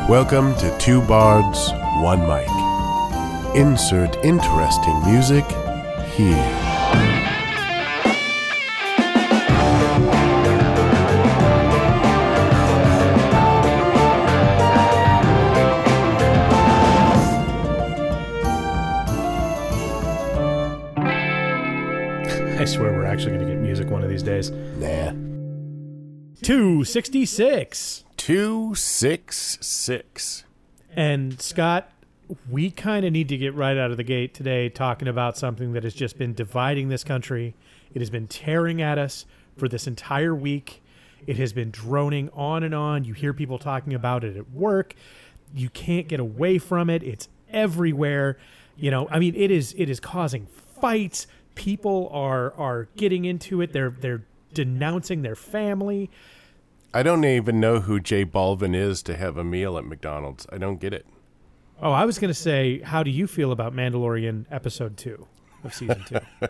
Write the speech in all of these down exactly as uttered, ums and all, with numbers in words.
Welcome to Two Bards, One Mic. Insert interesting music here. I swear we're actually going to get music one of these days. Nah. two sixty-six. two sixty-six. And Scott, we kind of need to get right out of the gate today talking about something that has just been dividing this country. It has been tearing at us for this entire week. It has been droning on and on. You hear people talking about it at work. You can't get away from it. It's everywhere. You know, I mean, it is it is causing fights. People are are getting into it. They're they're denouncing their family. I don't even know who Jay Balvin is to have a meal at McDonald's. I don't get it. Oh, I was going to say, how do you feel about Mandalorian episode two of season two?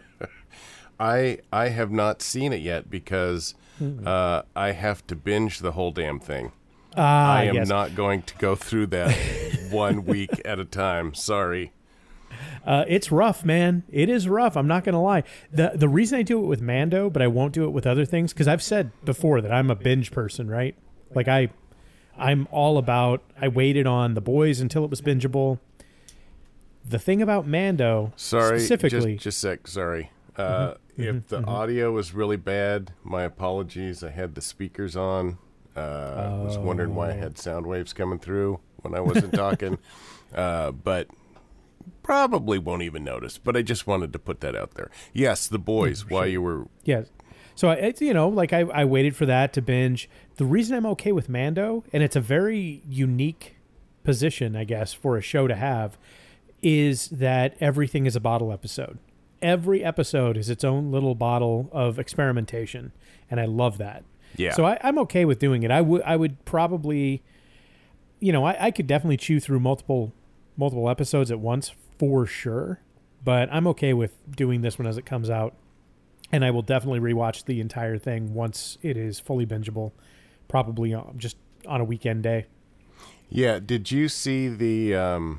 I I have not seen it yet because mm-hmm. uh, I have to binge the whole damn thing. Ah, I am yes. not going to go through that one week at a time. Sorry. Uh, it's rough, man. It is rough. I'm not going to lie. The the reason I do it with Mando, but I won't do it with other things, because I've said before that I'm a binge person, right? Like I, I'm all about, I waited on The Boys until it was bingeable. The thing about Mando, sorry, specifically. Just, just a sec, sorry. Uh, mm-hmm, if mm-hmm, the mm-hmm. audio was really bad, my apologies. I had the speakers on. Uh, oh. I was wondering why I had sound waves coming through when I wasn't talking. Uh, but... Probably won't even notice, but I just wanted to put that out there. Yes, The Boys, sure. while you were... Yes. So, it's, you know, like I, I waited for that to binge. The reason I'm okay with Mando, and it's a very unique position, I guess, for a show to have, is that everything is a bottle episode. Every episode is its own little bottle of experimentation, and I love that. Yeah. So I, I'm okay with doing it. I would I would probably, you know, I, I could definitely chew through multiple... multiple episodes at once for sure, but I'm okay with doing this one as it comes out, and I will definitely rewatch the entire thing once it is fully bingeable, probably on, just on a weekend day. Yeah, did you see the um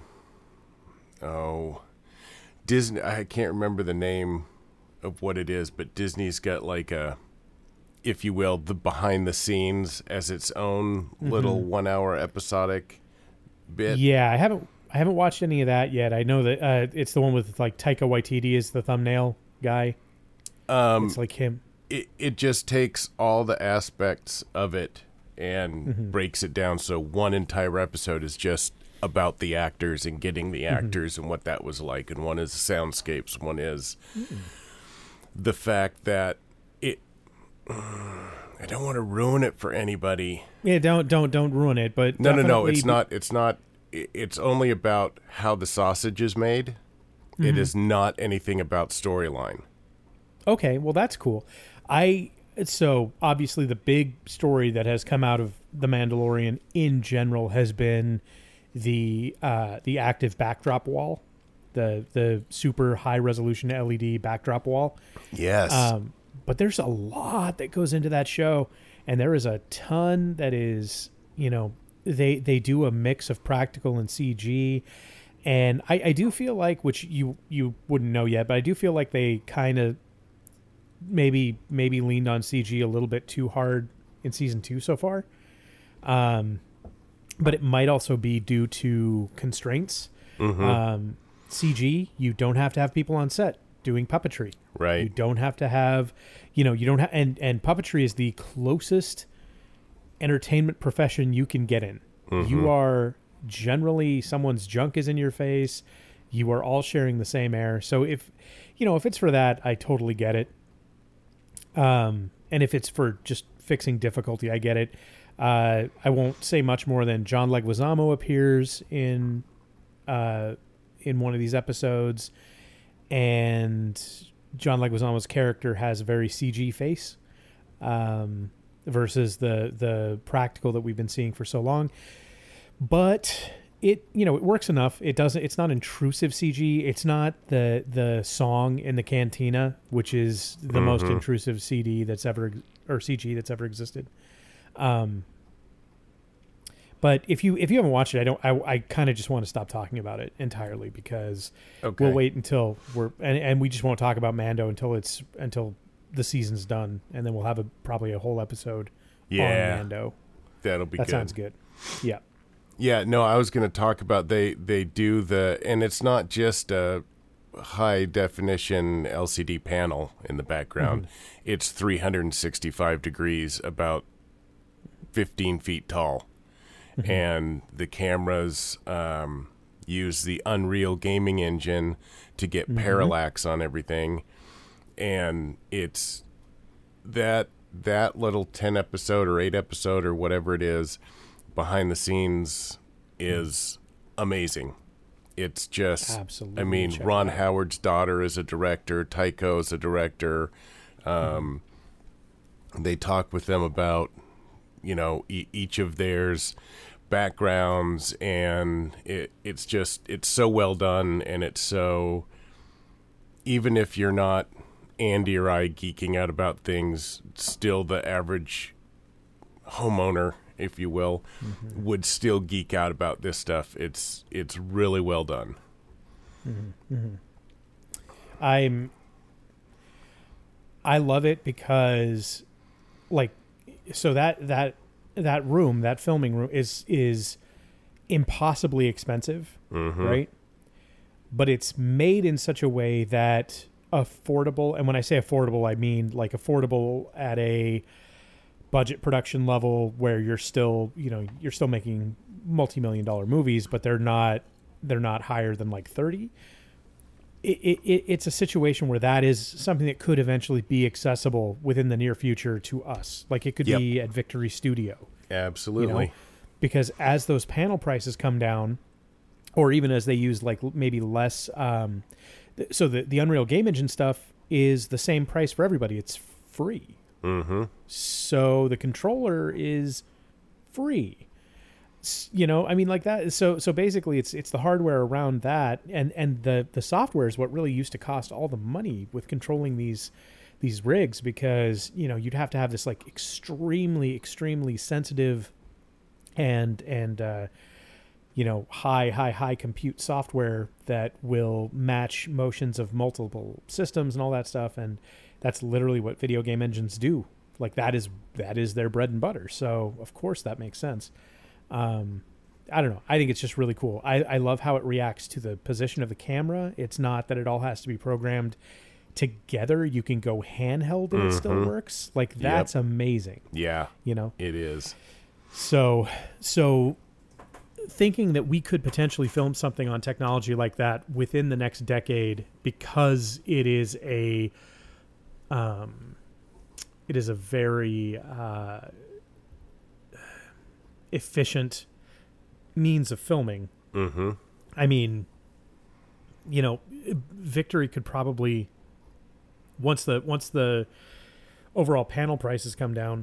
oh Disney, I can't remember the name of what it is, but Disney's got like a, if you will, the behind the scenes as its own mm-hmm. little one hour episodic bit. Yeah, I haven't I haven't watched any of that yet. I know that uh, it's the one with like Taika Waititi is the thumbnail guy. Um, it's like him. It it just takes all the aspects of it and mm-hmm. breaks it down. So one entire episode is just about the actors and getting the actors mm-hmm. and what that was like. And one is the soundscapes. One is mm-hmm. the fact that it. I don't want to ruin it for anybody. Yeah, don't don't don't ruin it. But no, no, no. It's not. It's not. It's only about how the sausage is made. Mm-hmm. It is not anything about storyline. Okay, well, that's cool. I so obviously the big story that has come out of The Mandalorian in general has been the uh, the active backdrop wall, the the super high resolution L E D backdrop wall. Yes. Um, but there's a lot that goes into that show, and there is a ton that is, you know, They they do a mix of practical and C G, and I, I do feel like, which you you wouldn't know yet, but I do feel like they kind of maybe maybe leaned on C G a little bit too hard in season two so far. Um, but it might also be due to constraints. Mm-hmm. Um, C G, you don't have to have people on set doing puppetry. Right. You don't have to have, you know, you don't have, and and puppetry is the closest entertainment profession you can get in. Mm-hmm. You are generally, someone's junk is in your face. You are all sharing the same air. So if, you know, if it's for that, I totally get it. Um, and if it's for just fixing difficulty, I get it. Uh, I won't say much more than John Leguizamo appears in, uh, in one of these episodes, and John Leguizamo's character has a very C G face. Um, versus the the practical that we've been seeing for so long. But it, you know, it works enough. It doesn't, it's not intrusive C G. It's not the the song in the cantina, which is the mm-hmm. most intrusive C D that's ever, or C G that's ever existed. Um, But if you if you haven't watched it, I don't. I, I kind of just want to stop talking about it entirely because Okay. we'll wait until we're and, and we just won't talk about Mando until it's until the season's done, and then we'll have a probably a whole episode Yeah. on Mando. That'll be That good. sounds good. Yeah. Yeah, no, I was going to talk about they they do the, and it's not just a high definition L C D panel in the background. Mm-hmm. It's three hundred sixty-five degrees, about fifteen feet tall. Mm-hmm. And the cameras um, use the Unreal gaming engine to get Mm-hmm. parallax on everything. And it's that that little ten episode or eight episode or whatever it is behind the scenes is amazing. It's just, Absolutely. I mean, Check Ron it out. Howard's daughter is a director, Tycho is a director. Um, Mm-hmm. They talk with them about, you know, e- each of theirs backgrounds, and it, it's just, it's so well done, and it's so, even if you're not Andy or I geeking out about things, still the average homeowner, if you will, mm-hmm. would still geek out about this stuff. It's it's really well done. Mm-hmm. Mm-hmm. I'm I love it because, like, so that that that room, that filming room, is is impossibly expensive, Mm-hmm. right? But it's made in such a way that affordable, and when I say affordable, I mean like affordable at a budget production level where you're still, you know, you're still making multi-million dollar movies, but they're not they're not higher than like thirty. It, it, it's a situation where that is something that could eventually be accessible within the near future to us. Like it could Yep. be at Victory Studio. Absolutely. You know? Because as those panel prices come down, or even as they use like maybe less, um, th- so the, the Unreal Game Engine stuff is the same price for everybody. It's free. Mm-hmm. So the controller is free. S- You know, I mean, like that. So, so basically, it's it's the hardware around that, and and the the software is what really used to cost all the money with controlling these these rigs, because you know you'd have to have this like extremely extremely sensitive and and uh, you know high high high compute software that will match motions of multiple systems and all that stuff, and that's literally what video game engines do. Like that is that is their bread and butter. So of course that makes sense. Um, I don't know. I think it's just really cool. I, I love how it reacts to the position of the camera. It's not that it all has to be programmed together. You can go handheld and it still Mhm. works. Like that's amazing. Yeah, You know. it is. So so thinking that we could potentially film something on technology like that within the next decade, because it is a um it is a very uh efficient means of filming. Mm-hmm. I mean, you know, Victory could probably, once the once the overall panel prices come down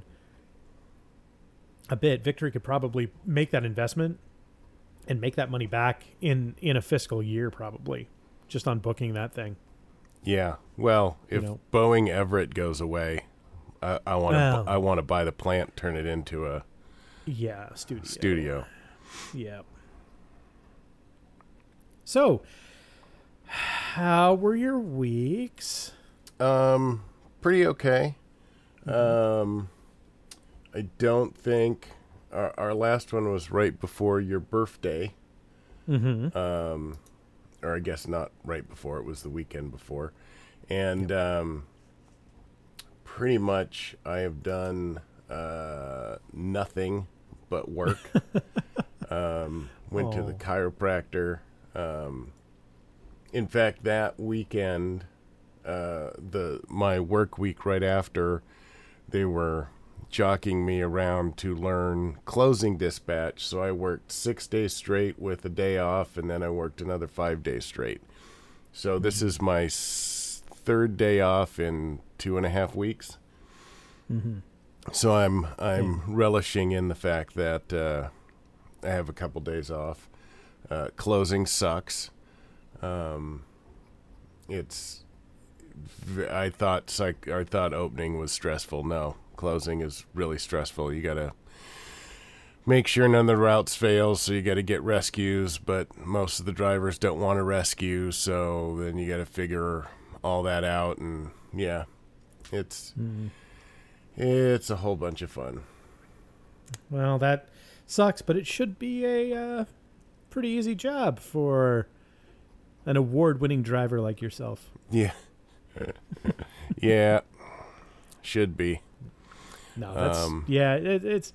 a bit, Victory could probably make that investment and make that money back in in a fiscal year, probably, just on booking that thing. Yeah. Well, if You know. Boeing Everett goes away, I, I want to Well. I want to buy the plant, turn it into a Yeah, studio. studio. Yeah. So, how were your weeks? Um, pretty okay. Um, I don't think our, our last one was right before your birthday. Mm-hmm. Um, or I guess not right before, it was the weekend before. And um, pretty much I have done uh, nothing but work. um, went to the Oh. chiropractor. Um, in fact, that weekend, uh, the my work week right after, they were jockeying me around to learn closing dispatch. So I worked six days straight with a day off, and then I worked another five days straight. So this is my s- third day off in two and a half weeks. Mm-hmm. So I'm I'm relishing in the fact that uh, I have a couple days off. Uh, closing sucks. Um, it's v- I thought psych I thought opening was stressful. No, closing is really stressful. You gotta make sure none of the routes fail, so you got to get rescues, but most of the drivers don't want to rescue, so then you got to figure all that out, and yeah, it's mm. it's a whole bunch of fun. Well, that sucks, but it should be a uh, pretty easy job for an award-winning driver like yourself. Yeah. Yeah. Should be. No, that's... Um, yeah, it, it's...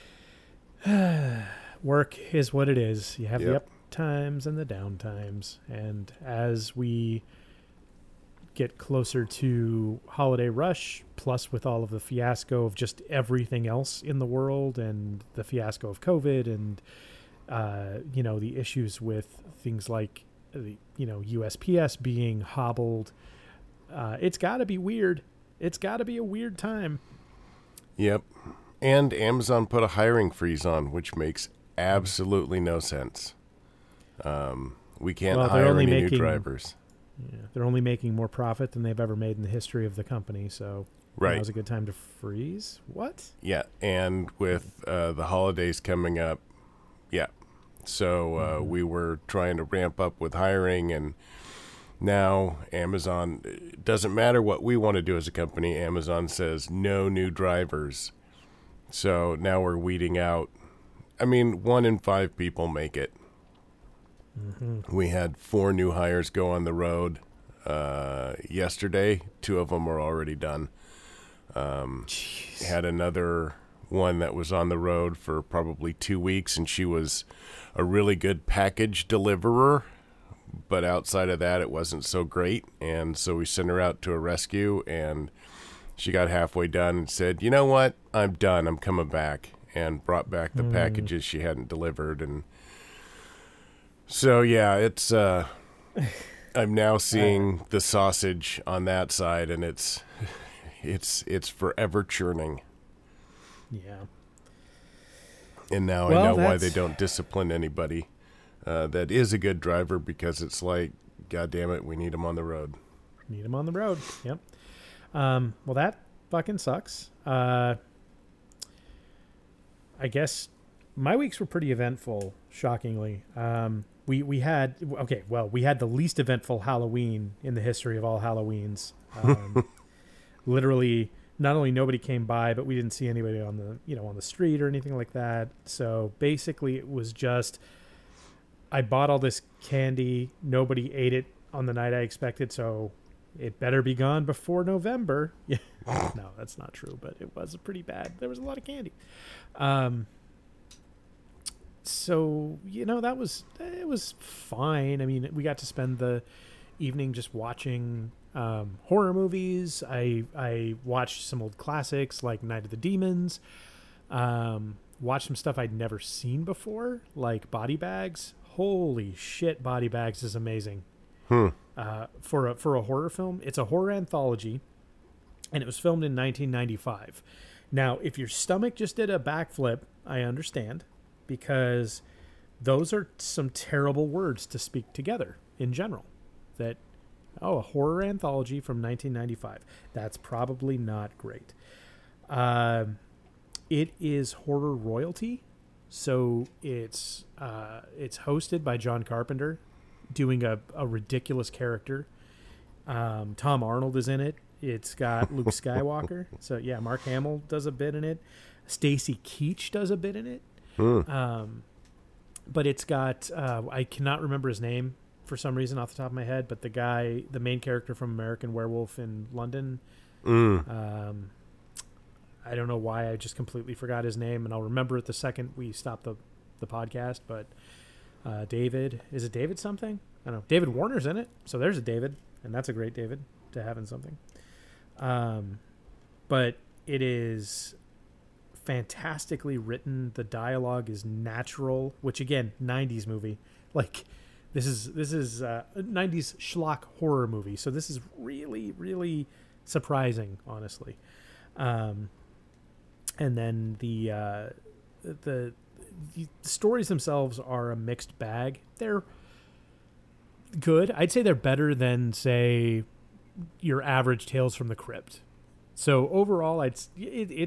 work is what it is. You have yep. the up times and the down times. And as we get closer to holiday rush, plus with all of the fiasco of just everything else in the world and the fiasco of COVID and, uh, you know, the issues with things like, the, you know, U S P S being hobbled, uh, it's got to be weird. It's got to be a weird time. Yep. And Amazon put a hiring freeze on, which makes absolutely no sense. Um, we can't well, hire any making, new drivers. Yeah, they're only making more profit than they've ever made in the history of the company, so right. now's a good time to freeze. What? Yeah, and with uh, the holidays coming up, yeah. So uh, mm-hmm. we were trying to ramp up with hiring, and now Amazon, it doesn't matter what we want to do as a company, Amazon says no new drivers. So now we're weeding out. I mean, one in five people make it. Mm-hmm. We had four new hires go on the road uh, yesterday. Two of them are already done. Um, had another one that was on the road for probably two weeks, and she was a really good package deliverer. But outside of that, it wasn't so great. And so we sent her out to a rescue, and she got halfway done and said, you know what? I'm done. I'm coming back. And brought back the mm. packages she hadn't delivered. And so, yeah, it's, uh, I'm now seeing the sausage on that side, and it's, it's, it's forever churning. Yeah. And now well, I know that's... why they don't discipline anybody uh, that is a good driver, because it's like, God damn it, we need them on the road. Need them on the road. Yep. Um, well, that fucking sucks. Uh, I guess my weeks were pretty eventful, shockingly. Um, we, we had, okay, well, we had the least eventful Halloween in the history of all Halloweens. Um, literally, not only nobody came by, but we didn't see anybody on the, you know, on the street or anything like that. So basically it was just, I bought all this candy. Nobody ate it on the night I expected. So it better be gone before November. Yeah. No, that's not true, but it was pretty bad. There was a lot of candy. Um, so, you know, that was, it was fine. I mean, we got to spend the evening just watching um, horror movies. I, I watched some old classics like Night of the Demons. Um, watched some stuff I'd never seen before, like Body Bags. Holy shit, Body Bags is amazing. Hmm. Uh, for a for a horror film. It's a horror anthology, and it was filmed in nineteen ninety-five. Now, if your stomach just did a backflip, I understand, because those are some terrible words to speak together in general. That, oh, a horror anthology from nineteen ninety-five. That's probably not great. Uh, it is horror royalty, so it's uh, it's hosted by John Carpenter, doing a, a ridiculous character. Um, Tom Arnold is in it. It's got Luke Skywalker. So yeah, Mark Hamill does a bit in it. Stacy Keach does a bit in it. Hmm. Um, but it's got, uh, I cannot remember his name for some reason off the top of my head, but the guy, the main character from American Werewolf in London, mm. um, I don't know why I just completely forgot his name, and I'll remember it the second we stop the, the podcast, but Uh, David, is it David something? I don't know. David Warner's in it. So there's a David, and that's a great David to have in something. Um, but it is fantastically written. The dialogue is natural, which again, nineties movie. Like this is, this is uh, a nineties schlock horror movie. So this is really, really surprising, honestly. Um, and then the, uh, the, the stories themselves are a mixed bag. They're good. I'd say they're better than, say, your average Tales from the Crypt. So overall, I'd, it, it's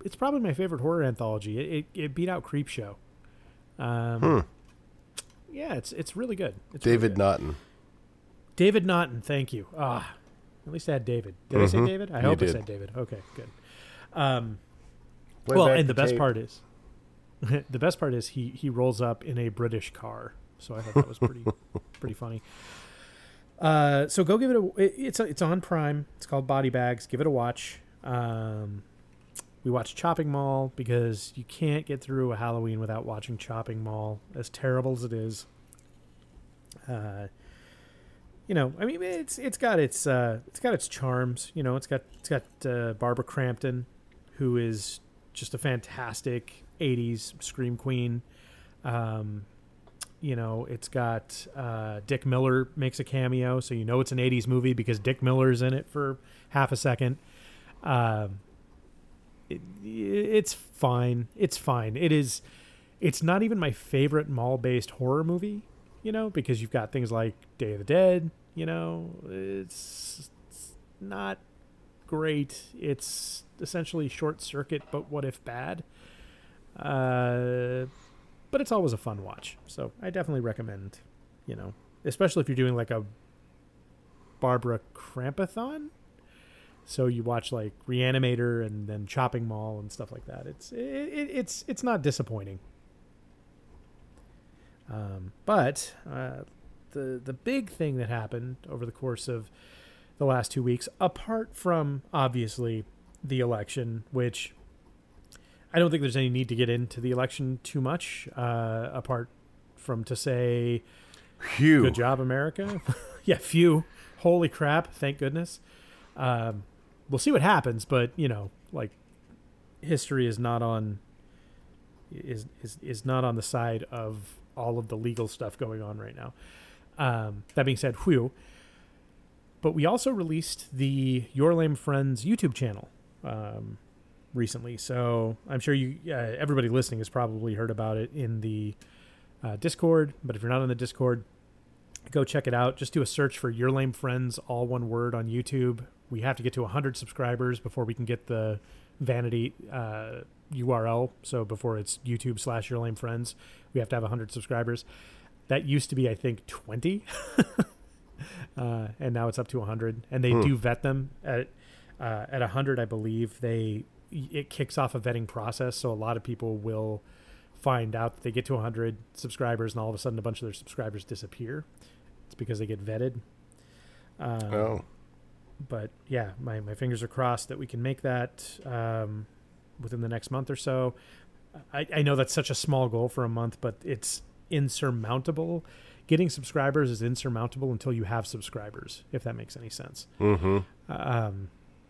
it's probably my favorite horror anthology. It it, it beat out Creepshow. Um, Hmm. Yeah, it's it's really good. It's David really good. Naughton. David Naughton, thank you. Ah, at least I had David. Did Mhm. I say David? I You hope did. I said David. Okay, good. Um, Way well, back and the to best tape. part is, the best part is he he rolls up in a British car. So I thought that was pretty pretty funny. Uh, so go give it a. It, it's a, it's on Prime. It's called Body Bags. Give it a watch. Um, we watched Chopping Mall because you can't get through a Halloween without watching Chopping Mall, as terrible as it is. Uh, you know, I mean, it's it's got its uh, it's got its charms. You know, it's got it's got uh, Barbara Crampton, who is just a fantastic eighties scream queen. Um, you know, it's got uh, Dick Miller makes a cameo, so you know it's an eighties movie because Dick Miller's in it for half a second. Um, it, it's fine. It's fine. It is. It's not even my favorite mall-based horror movie, you know, because you've got things like Day of the Dead. You know, it's, it's not great. It's essentially Short Circuit, but what if bad? Uh, but it's always a fun watch, so I definitely recommend. You know, especially if you're doing like a Barbara Crampathon. So you watch like Reanimator and then Chopping Mall and stuff like that. It's it, it, it's it's not disappointing. Um, but uh, the the big thing that happened over the course of the last two weeks, apart from obviously the election, which I don't think there's any need to get into the election too much, uh, apart from to say, Phew. good job, America. Yeah, phew. Holy crap. Thank goodness. Um, we'll see what happens, but you know, like history is not on is is is not on the side of all of the legal stuff going on right now. Um, that being said, whew. But we also released the Your Lame Friends YouTube channel um, recently, so I'm sure you uh, everybody listening has probably heard about it in the uh, Discord. But if you're not on the Discord, go check it out. Just do a search for Your Lame Friends, all one word, on YouTube. We have to get to one hundred subscribers before we can get the vanity uh, U R L. So before it's YouTube slash Your Lame Friends, we have to have one hundred subscribers. That used to be, I think, twenty. uh, and now it's up to one hundred. And they Hmm. do vet them. At uh, at one hundred, I believe, they it kicks off a vetting process. So a lot of people will find out that they get to one hundred subscribers and all of a sudden a bunch of their subscribers disappear. It's because they get vetted. Um, Oh. But yeah, my, my fingers are crossed that we can make that um, within the next month or so. I, I know that's such a small goal for a month, but it's insurmountable. Getting subscribers is insurmountable until you have subscribers, if that makes any sense. Mm-hmm. Um,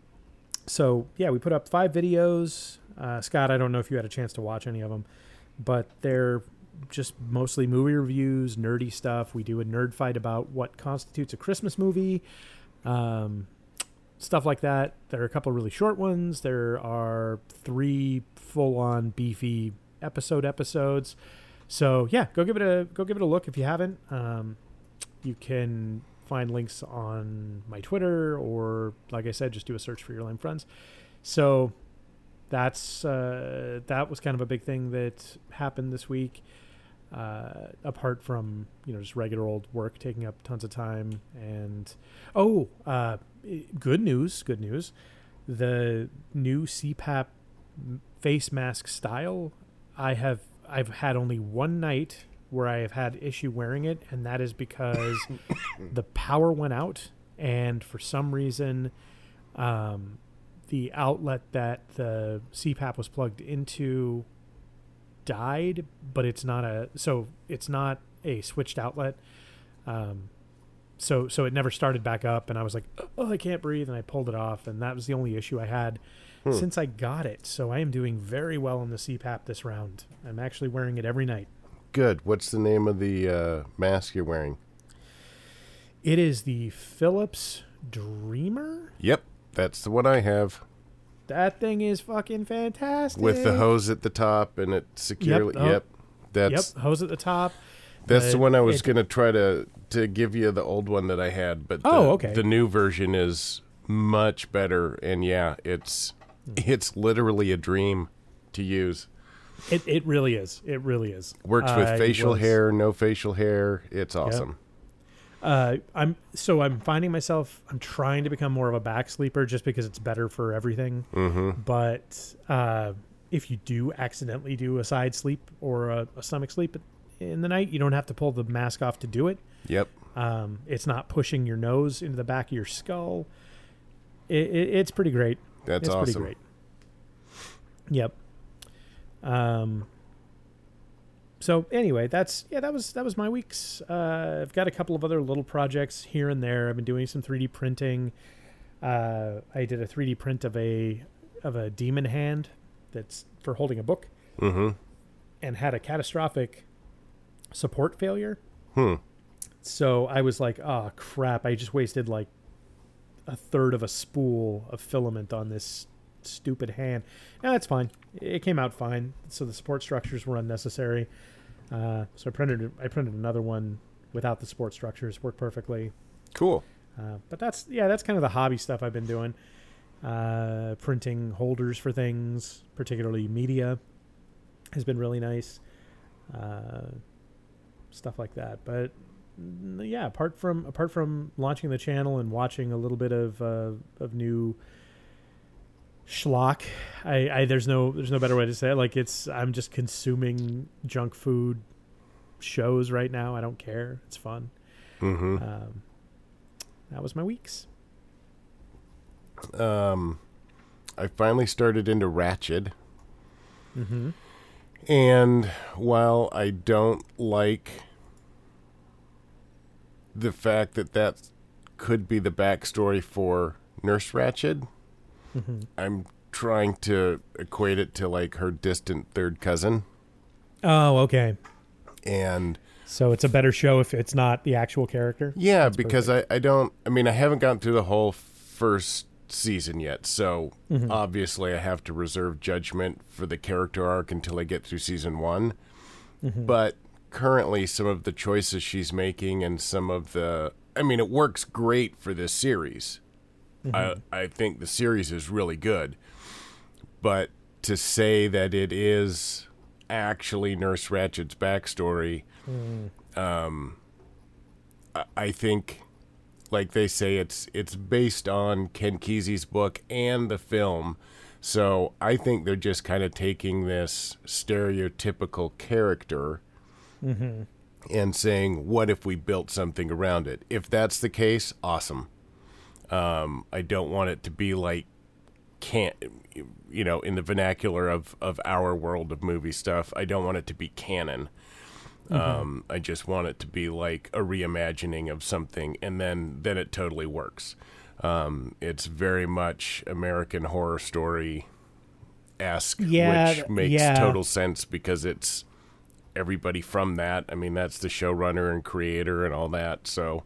so yeah, we put up five videos. Uh, Scott, I don't know if you had a chance to watch any of them, but they're just mostly movie reviews, nerdy stuff. We do a nerd fight about what constitutes a Christmas movie, um, stuff like that. There are a couple of really short ones. There are three full-on beefy episode episodes. So yeah, go give it a go give it a look if you haven't. Um, you can find links on my Twitter, or like I said, just do a search for Your Lame Friends. So that's uh, that was kind of a big thing that happened this week. Uh, apart from, you know, just regular old work taking up tons of time. And oh, uh, good news, good news. The new C PAP face mask style, I have I've had only one night where I have had issue wearing it, and that is because the power went out, and for some reason, um, the outlet that the C PAP was plugged into died, but it's not a so it's not a switched outlet. Um, so so it never started back up, and I was like, oh, I can't breathe, and I pulled it off, and that was the only issue I had hmm. since I got it. So I am doing very well on the C PAP this round. I'm actually wearing it every night. Good. What's the name of the uh, mask you're wearing? It is the Philips Dreamer. Yep, that's the one I have. That thing is fucking fantastic. With the hose at the top and it securely. Yep. Yep. yep that's yep. Hose at the top. That's uh, the one I was it, going to try to to give you the old one that I had, but the, oh, okay. the new version is much better. And yeah, it's It's literally a dream to use. It it really is. It really is. Works with I facial was- hair, no facial hair. It's awesome. Uh, I'm so I'm finding myself. I'm trying to become more of a back sleeper just because it's better for everything. Mm-hmm. But uh, if you do accidentally do a side sleep or a, a stomach sleep in the night, you don't have to pull the mask off to do it. Yep. Um, it's not pushing your nose into the back of your skull. It, it, it's pretty great. That's it's awesome. pretty great. Yep. Um. So anyway, that's yeah, that was that was my weeks. Uh, I've got a couple of other little projects here and there. I've been doing some three D printing. Uh, I did a three D print of a of a demon hand that's for holding a book, Mm-hmm. and had a catastrophic support failure. Hmm. So I was like, oh crap, I just wasted like a third of a spool of filament on this stupid hand. No, that's fine. It came out fine. So the support structures were unnecessary. Uh, so I printed I printed another one without the support structures. Worked perfectly. Cool. Uh, but that's yeah, that's kind of the hobby stuff I've been doing. Uh, printing holders for things, particularly media, has been really nice. Uh, stuff like that. But mm, yeah, apart from apart from launching the channel and watching a little bit of uh, of new schlock, I, I there's no there's no better way to say it. Like it's I'm just consuming junk food shows right now. I don't care. It's fun. Mm-hmm. Um, that was my weeks. Um, I finally started into Ratched. Mm-hmm. And while I don't like the fact that that could be the backstory for Nurse Ratched, Mm-hmm. I'm trying to equate it to like her distant third cousin. Oh, okay. And So it's a better show if it's not the actual character. yeah, That's because I, I don't, I mean, I haven't gotten through the whole first season yet. So Mhm. obviously I have to reserve judgment for the character arc until I get through season one. Mhm. But currently some of the choices she's making and some of the, I mean, it works great for this series. I, I think the series is really good. But to say that it is actually Nurse Ratched's backstory, Mm. um, I, I think, like they say, it's it's based on Ken Kesey's book and the film. So I think they're just kind of taking this stereotypical character Mm-hmm. and saying, what if we built something around it? If that's the case, awesome. Um, I don't want it to be like, can't, you know, in the vernacular of, of our world of movie stuff, I don't want it to be canon. Mm-hmm. Um, I just want it to be like a reimagining of something, and then, then it totally works. Um, it's very much American Horror Story-esque, Yeah, which makes yeah. total sense because it's everybody from that. I mean, that's the showrunner and creator and all that. So,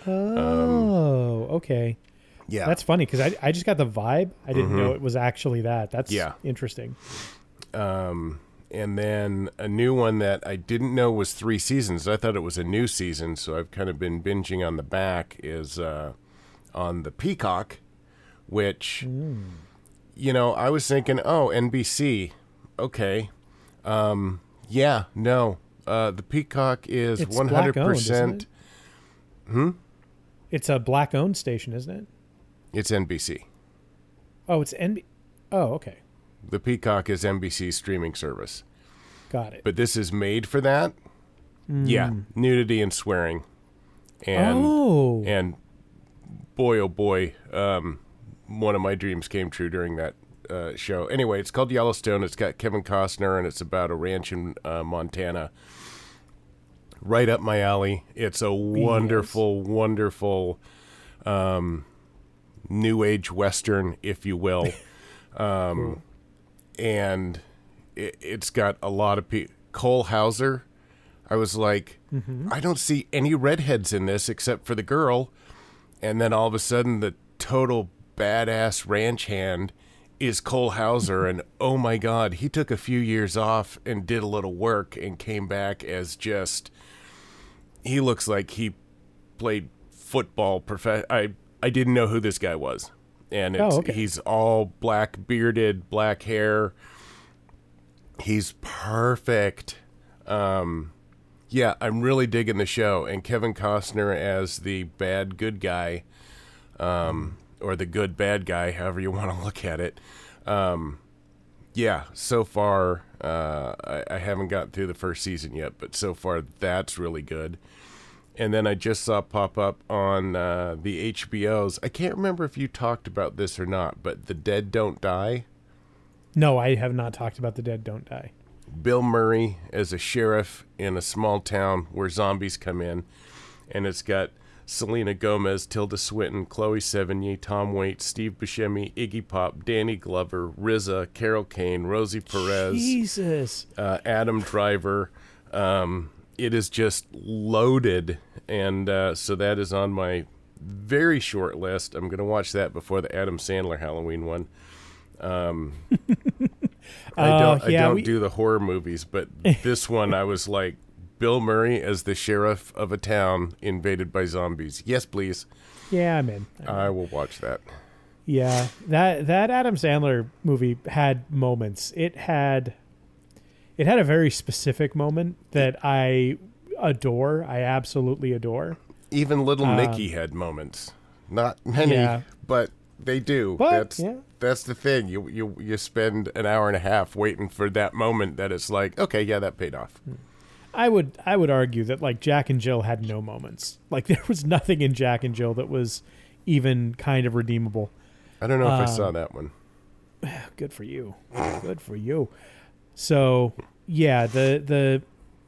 Oh, okay. yeah. That's funny because I, I just got the vibe. I didn't Mhm. know it was actually that. That's Yeah. interesting. Um, and then a new one that I didn't know was three seasons. I thought it was a new season, so I've kind of been binging on the back, is uh, on the Peacock, which, Mm. you know, I was thinking, oh, N B C, okay. Um, yeah, no. Uh, the Peacock is It's one hundred percent. black-owned, isn't Hmm? It's a black-owned station, isn't it? It's N B C. Oh, it's N B. Oh, okay. The Peacock is N B C's streaming service. Got it. But this is made for that. Yeah, Mm. nudity and swearing. And oh. and boy, oh boy, um, one of my dreams came true during that uh, show. Anyway, it's called Yellowstone. It's got Kevin Costner, and it's about a ranch in uh, Montana. Right up my alley. It's a wonderful, wonderful um, new age Western, if you will. Um, Cool. And it, it's got a lot of people. Cole Hauser. I was like, Mm-hmm. I don't see any redheads in this except for the girl. And then all of a sudden, the total badass ranch hand is Cole Hauser. And oh my God, he took a few years off and did a little work and came back as just, he looks like he played football. Prof- I, I didn't know who this guy was. and it's, Oh, okay. he's all black bearded, black hair. He's perfect. Um, yeah, I'm really digging the show. And Kevin Costner as the bad good guy, um, or the good bad guy, however you want to look at it. Um, yeah, so far, uh, I, I haven't gotten through the first season yet, but so far that's really good. And then I just saw pop up on uh, the H B O's. I can't remember if you talked about this or not, but The Dead Don't Die. No, I have not talked about The Dead Don't Die. Bill Murray as a sheriff in a small town where zombies come in. And it's got Selena Gomez, Tilda Swinton, Chloe Sevigny, Tom Waits, Steve Buscemi, Iggy Pop, Danny Glover, R Z A, Carol Kane, Rosie Perez, Jesus. Uh, Adam Driver. Um, it is just loaded. And uh, so that is on my very short list. I'm going to watch that before the Adam Sandler Halloween one. Um, I don't, uh, yeah, I don't we... do the horror movies, but this one I was like, Bill Murray as the sheriff of a town invaded by zombies. Yes, please. Yeah, I'm in. I'm I in. will watch that. Yeah, that that Adam Sandler movie had moments. It had, it had a very specific moment that I adore. I absolutely adore. Even Little um, Nicky had moments. Not many, yeah. but they do. But, that's yeah. that's the thing. You you you spend an hour and a half waiting for that moment that it's like, okay, yeah, that paid off. I would I would argue that like Jack and Jill had no moments. Like there was nothing in Jack and Jill that was even kind of redeemable. I don't know if um, I saw that one. Good for you. Good for you. So yeah, the the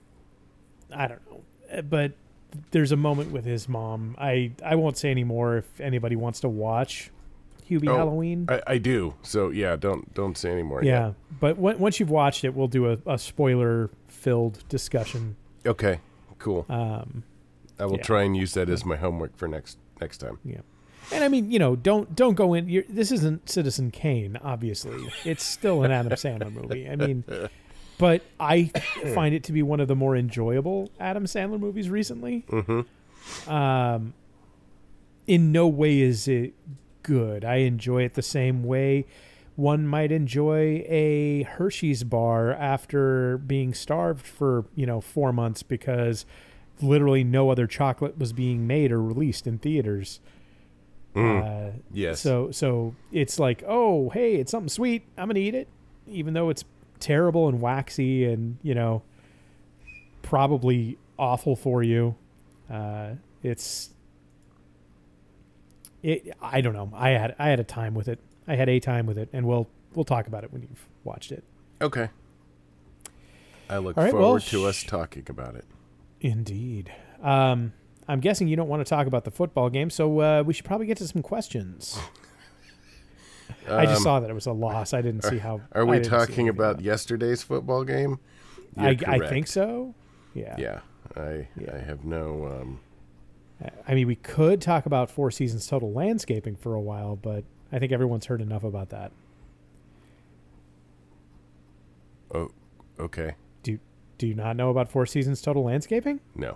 I don't know, but there's a moment with his mom. I I won't say any more if anybody wants to watch Hubie oh, Halloween. I, I do. So yeah, don't don't say any more. Yeah, yet. but w- once you've watched it, we'll do a, a spoiler-filled discussion. Okay, cool. Um, I will yeah. try and use that as my homework for next next time. yeah, and I mean, you know, don't don't go in. You're, this isn't Citizen Kane, obviously. It's still an Adam Sandler movie. I mean, but I find it to be one of the more enjoyable Adam Sandler movies recently. Mm-hmm. Um, in no way is it good. I enjoy it the same way one might enjoy a Hershey's bar after being starved for, you know, four months because literally no other chocolate was being made or released in theaters. Mm. Uh, yes. So, so it's like, oh, hey, it's something sweet. I'm going to eat it, even though it's terrible and waxy and, you know, probably awful for you. Uh, it's, it, I don't know. I had, I had a time with it. I had a time with it, and we'll we'll talk about it when you've watched it. Okay. I look All right, forward well, to us talking about it. Indeed. Um, I'm guessing you don't want to talk about the football game, so uh, we should probably get to some questions. Um, I just saw that it was a loss. I didn't see how. Are I we didn't see talking anything about yesterday's football game? You're I, I correct. think so. Yeah. Yeah. I Yeah. I have no. Um, I mean, we could talk about Four Seasons Total Landscaping for a while, but I think everyone's heard enough about that. oh, okay. Do Do you not know about Four Seasons Total Landscaping? No.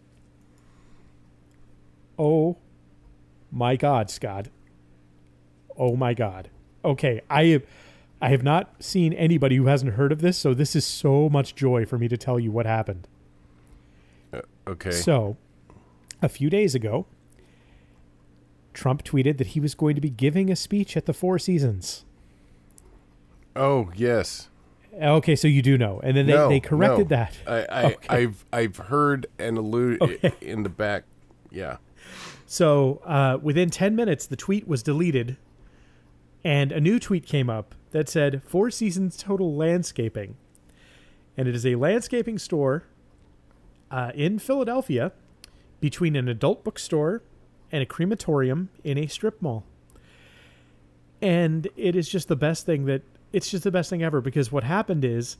Oh my God, Scott. Oh my God. Okay, I have, I have not seen anybody who hasn't heard of this, so this is so much joy for me to tell you what happened. Uh, okay. So, a few days ago, Trump tweeted that he was going to be giving a speech at the Four Seasons. Oh, yes. Okay, so you do know. And then they, no, they corrected no. that. I, I Okay. I've I've heard and allude Okay. in the back. Yeah. So uh, within ten minutes, the tweet was deleted, and a new tweet came up that said, Four Seasons Total Landscaping. And it is a landscaping store uh, in Philadelphia between an adult bookstore and a crematorium in a strip mall. And it is just the best thing that, it's just the best thing ever, because what happened is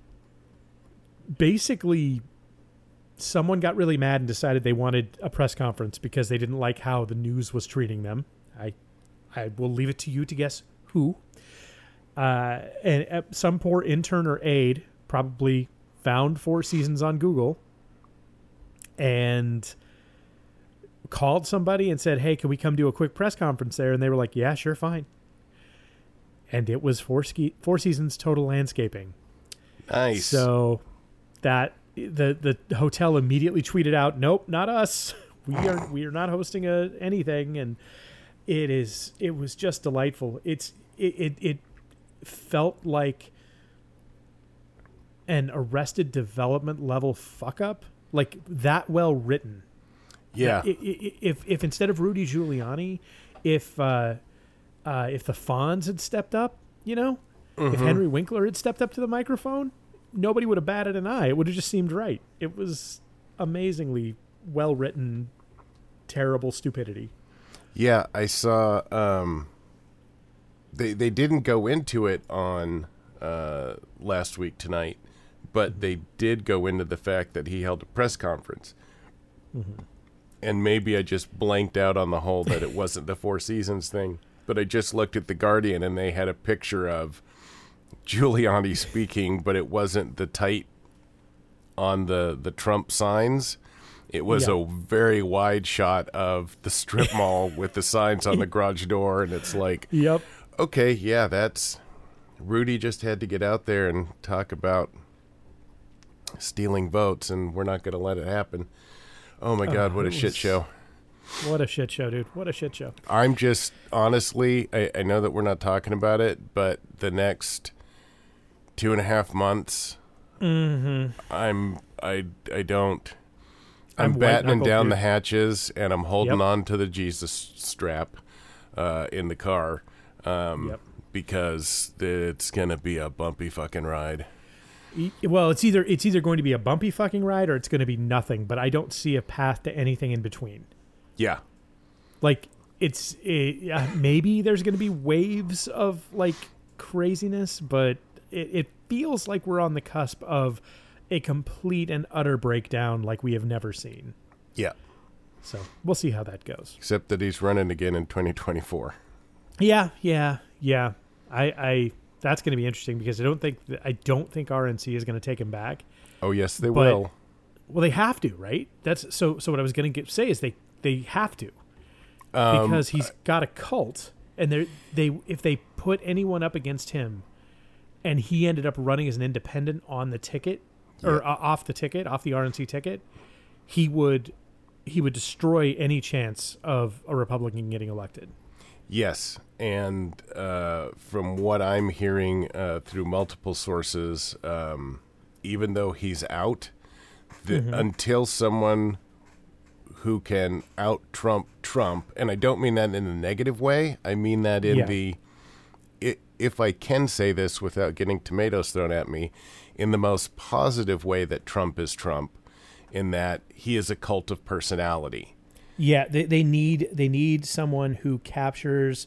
basically someone got really mad and decided they wanted a press conference because they didn't like how the news was treating them. I I will leave it to you to guess who. Uh, and uh, some poor intern or aide probably found Four Seasons on Google and called somebody and said, hey, can we come do a quick press conference there? And they were like, yeah, sure, fine. And it was Four, ski, four Seasons Total Landscaping. Nice. So that the the hotel immediately tweeted out, nope, not us. We are we are not hosting a anything. And it is it was just delightful. It's it it, it felt like an Arrested Development level fuck up, like that well written. Yeah. If, if if instead of Rudy Giuliani, if uh, uh, if the Fonz had stepped up, you know, mm-hmm. if Henry Winkler had stepped up to the microphone, nobody would have batted an eye. It would have just seemed right. It was amazingly well written, terrible stupidity. Yeah, I saw. Um, they they didn't go into it on uh, last week tonight, but they did go into the fact that he held a press conference. Mm-hmm. And maybe I just blanked out on the whole that it wasn't the Four Seasons thing. But I just looked at The Guardian and they had a picture of Giuliani speaking, but it wasn't the tight on the, the Trump signs. It was yeah. a very wide shot of the strip mall with the signs on the garage door. And it's like, yep. okay, yeah, that's... Rudy just had to get out there and talk about stealing votes, and we're not going to let it happen. Oh, my God, uh, what a shit show. What a shit show, dude. What a shit show. I'm just, honestly, I, I know that we're not talking about it, but the next two and a half months, mm-hmm. I'm, I, I don't, I'm, I'm battening down dude. the hatches, and I'm holding yep. on to the Jesus strap uh, in the car um, yep. because it's going to be a bumpy fucking ride. Well, it's either it's either going to be a bumpy fucking ride or it's going to be nothing, but I don't see a path to anything in between. Yeah. Like, it's it, uh, maybe there's going to be waves of, like, craziness, but it, it feels like we're on the cusp of a complete and utter breakdown like we have never seen. Yeah. So we'll see how that goes. Except that he's running again in twenty twenty-four. Yeah, yeah, yeah. I... I That's going to be interesting because I don't think that, I don't think R N C is going to take him back. Oh yes, they but, will. Well, they have to, right? That's so. So what I was going to say is they they have to um, because he's got a cult, and they they if they put anyone up against him, and he ended up running as an independent on the ticket or yeah. uh, off the ticket, off the R N C ticket, he would he would destroy any chance of a Republican getting elected. Yes, and uh, from what I'm hearing uh, through multiple sources, um, even though he's out, the, mm-hmm. until someone who can out-Trump Trump, and I don't mean that in a negative way, I mean that in yeah. the, it, if I can say this without getting tomatoes thrown at me, in the most positive way that Trump is Trump, in that he is a cult of personality. Yeah, they they need they need someone who captures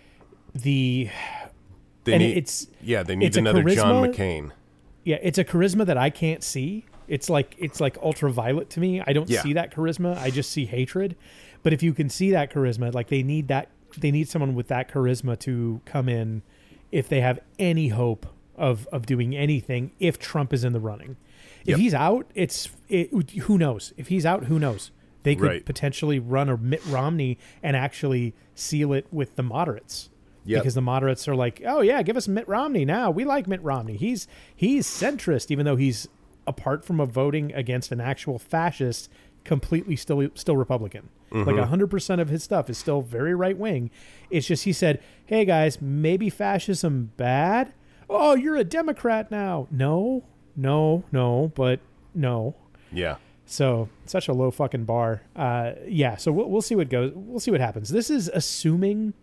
the. They and need, it's yeah, they need it's another charisma, John McCain. Yeah, it's a charisma that I can't see. It's like it's like ultraviolet to me. I don't yeah. see that charisma. I just see hatred. But if you can see that charisma, like they need that they need someone with that charisma to come in if they have any hope of of doing anything if Trump is in the running. If yep. he's out, it's it, who knows? If he's out, who knows? They could right. potentially run a Mitt Romney and actually seal it with the moderates. Yep. Because the moderates are like, oh, yeah, give us Mitt Romney now. We like Mitt Romney. He's he's centrist, even though he's, apart from a voting against an actual fascist, completely still still Republican. Mm-hmm. Like one hundred percent of his stuff is still very right-wing. It's just he said, hey, guys, maybe fascism bad? Oh, you're a Democrat now. No, no, no, but no. Yeah. So such a low fucking bar. Uh, yeah. So we'll, we'll see what goes. We'll see what happens. This is assuming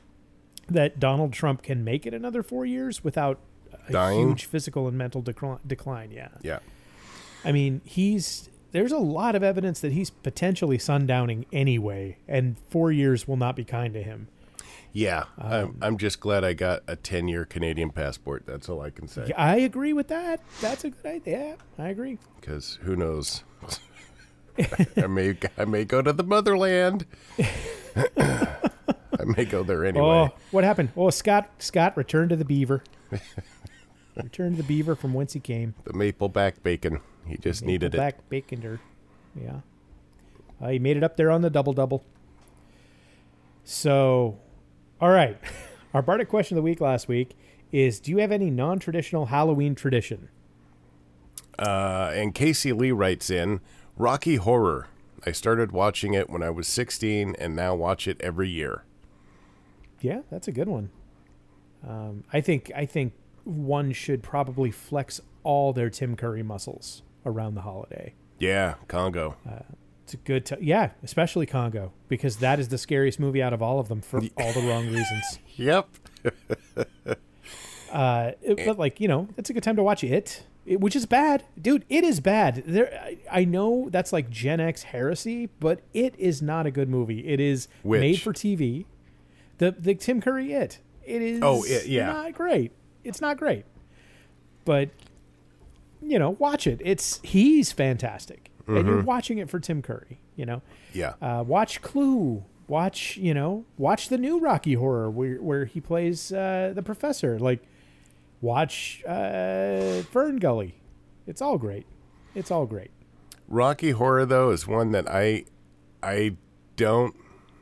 that Donald Trump can make it another four years without a Dying. huge physical and mental decline. decline. Yeah. Yeah. I mean, he's there's a lot of evidence that he's potentially sundowning anyway, and four years will not be kind to him. Yeah. Um, I'm, I'm just glad I got a ten-year Canadian passport. That's all I can say. I agree with that. That's a good idea. I agree. Because who knows? I may I may go to the motherland. I may go there anyway. Oh, what happened? Oh, Scott Scott returned to the beaver. Returned to the beaver from whence he came. The maple back bacon. He just maple needed back it. baconer. Yeah. Uh, he made it up there on the double-double. So, all right. Our Bardic question of the week last week is, do you have any non-traditional Halloween tradition? Uh, and Casey Lee writes in, Rocky Horror. I started watching it when I was sixteen and now watch it every year. Yeah, that's a good one. Um, I think I think one should probably flex all their Tim Curry muscles around the holiday. Yeah, Congo. Uh, it's a good, t- yeah, especially Congo, because that is the scariest movie out of all of them for all the wrong reasons. Yep. uh, it, but like you know, it's a good time to watch it. It, which is bad, dude. It is bad. There, I, I know that's like Gen X heresy, but it is not a good movie. It is Which? made for T V. The the Tim Curry it. It is. Oh, it, yeah. Not great. It's not great. But you know, watch it. It's he's fantastic, mm-hmm. and you're watching it for Tim Curry. You know. Yeah. Uh, watch Clue. Watch you know. Watch the new Rocky Horror where where he plays uh, the professor. Like. Watch uh, Fern Gully. It's all great. It's all great. Rocky Horror, though, is one that I I don't...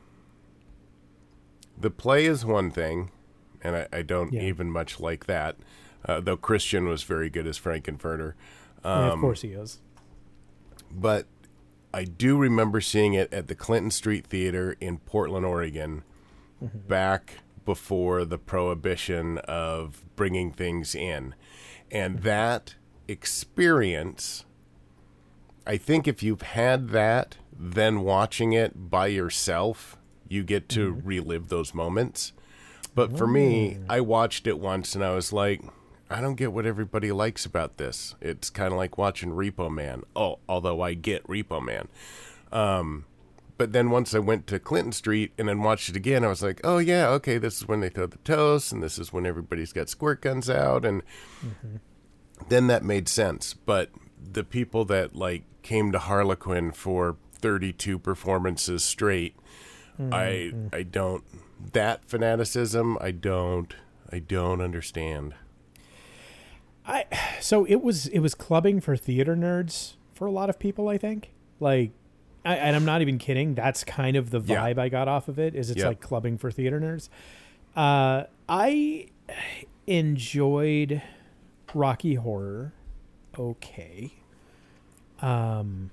The play is one thing, and I, I don't yeah. even much like that, uh, though Christian was very good as Frankenfurter. Um, yeah, of course he is. But I do remember seeing it at the Clinton Street Theater in Portland, Oregon, mm-hmm. back... before the prohibition of bringing things in. And that experience, I think if you've had that, then watching it by yourself, you get to mm-hmm. relive those moments. But for oh. me, I watched it once and I was like, I don't get what everybody likes about this. It's kind of like watching Repo Man. Oh, although I get Repo Man. Um, But then once I went to Clinton Street and then watched it again, I was like, oh, yeah, okay, this is when they throw the toast, and this is when everybody's got squirt guns out. And mm-hmm. then that made sense. But the people that, like, came to Harlequin for thirty-two performances straight, mm-hmm. I I don't... That fanaticism, I don't... I don't understand. I So it was it was clubbing for theater nerds for a lot of people, I think. Like... I, and I'm not even kidding. That's kind of the vibe yeah. I got off of it. Is it's yep. like clubbing for theater nerds. Uh, I enjoyed Rocky Horror. Okay. Um,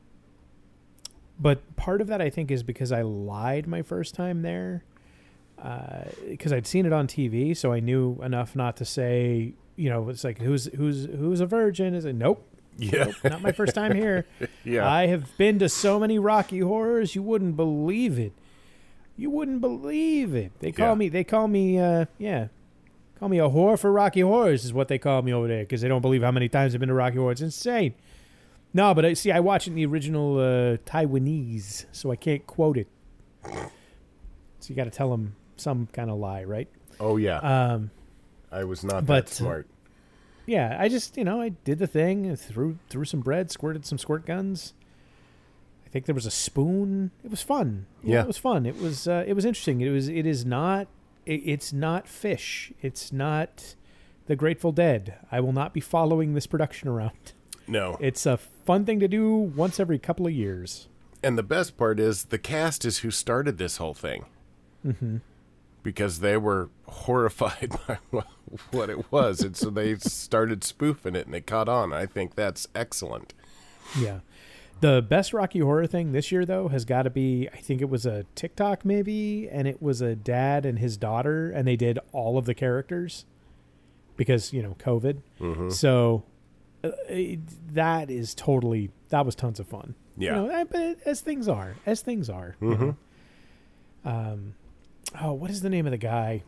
but part of that I think is because I lied my first time there. Because uh, I'd seen it on T V, so I knew enough not to say. You know, it's like who's who's who's a virgin? Is it nope. Yeah, nope, not my first time here. Yeah, I have been to so many Rocky Horrors, you wouldn't believe it. You wouldn't believe it. They call yeah. me. They call me. Uh, yeah, call me a whore for Rocky Horrors is what they call me over there because they don't believe how many times I've been to Rocky Horror. It's insane. No, but I see. I watch it in the original uh, Taiwanese, so I can't quote it. So you got to tell them some kind of lie, right? Oh yeah. Um, I was not but, that smart. Yeah, I just, you know, I did the thing, threw threw some bread, squirted some squirt guns. I think there was a spoon. It was fun. You yeah, know, it was fun. It was uh, it was interesting. It was it is not it, it's not Fish. It's not The Grateful Dead. I will not be following this production around. No. It's a fun thing to do once every couple of years. And the best part is the cast is who started this whole thing. Mm-hmm. Because they were horrified by what it was. And so they started spoofing it and it caught on. I think that's excellent. Yeah. The best Rocky Horror thing this year, though, has got to be, I think it was a TikTok maybe, and it was a dad and his daughter, and they did all of the characters because, you know, COVID. Mm-hmm. So uh, that is totally, that was tons of fun. Yeah. You know, but as things are, as things are. Mm-hmm. You know? Um. Oh, what is the name of the guy?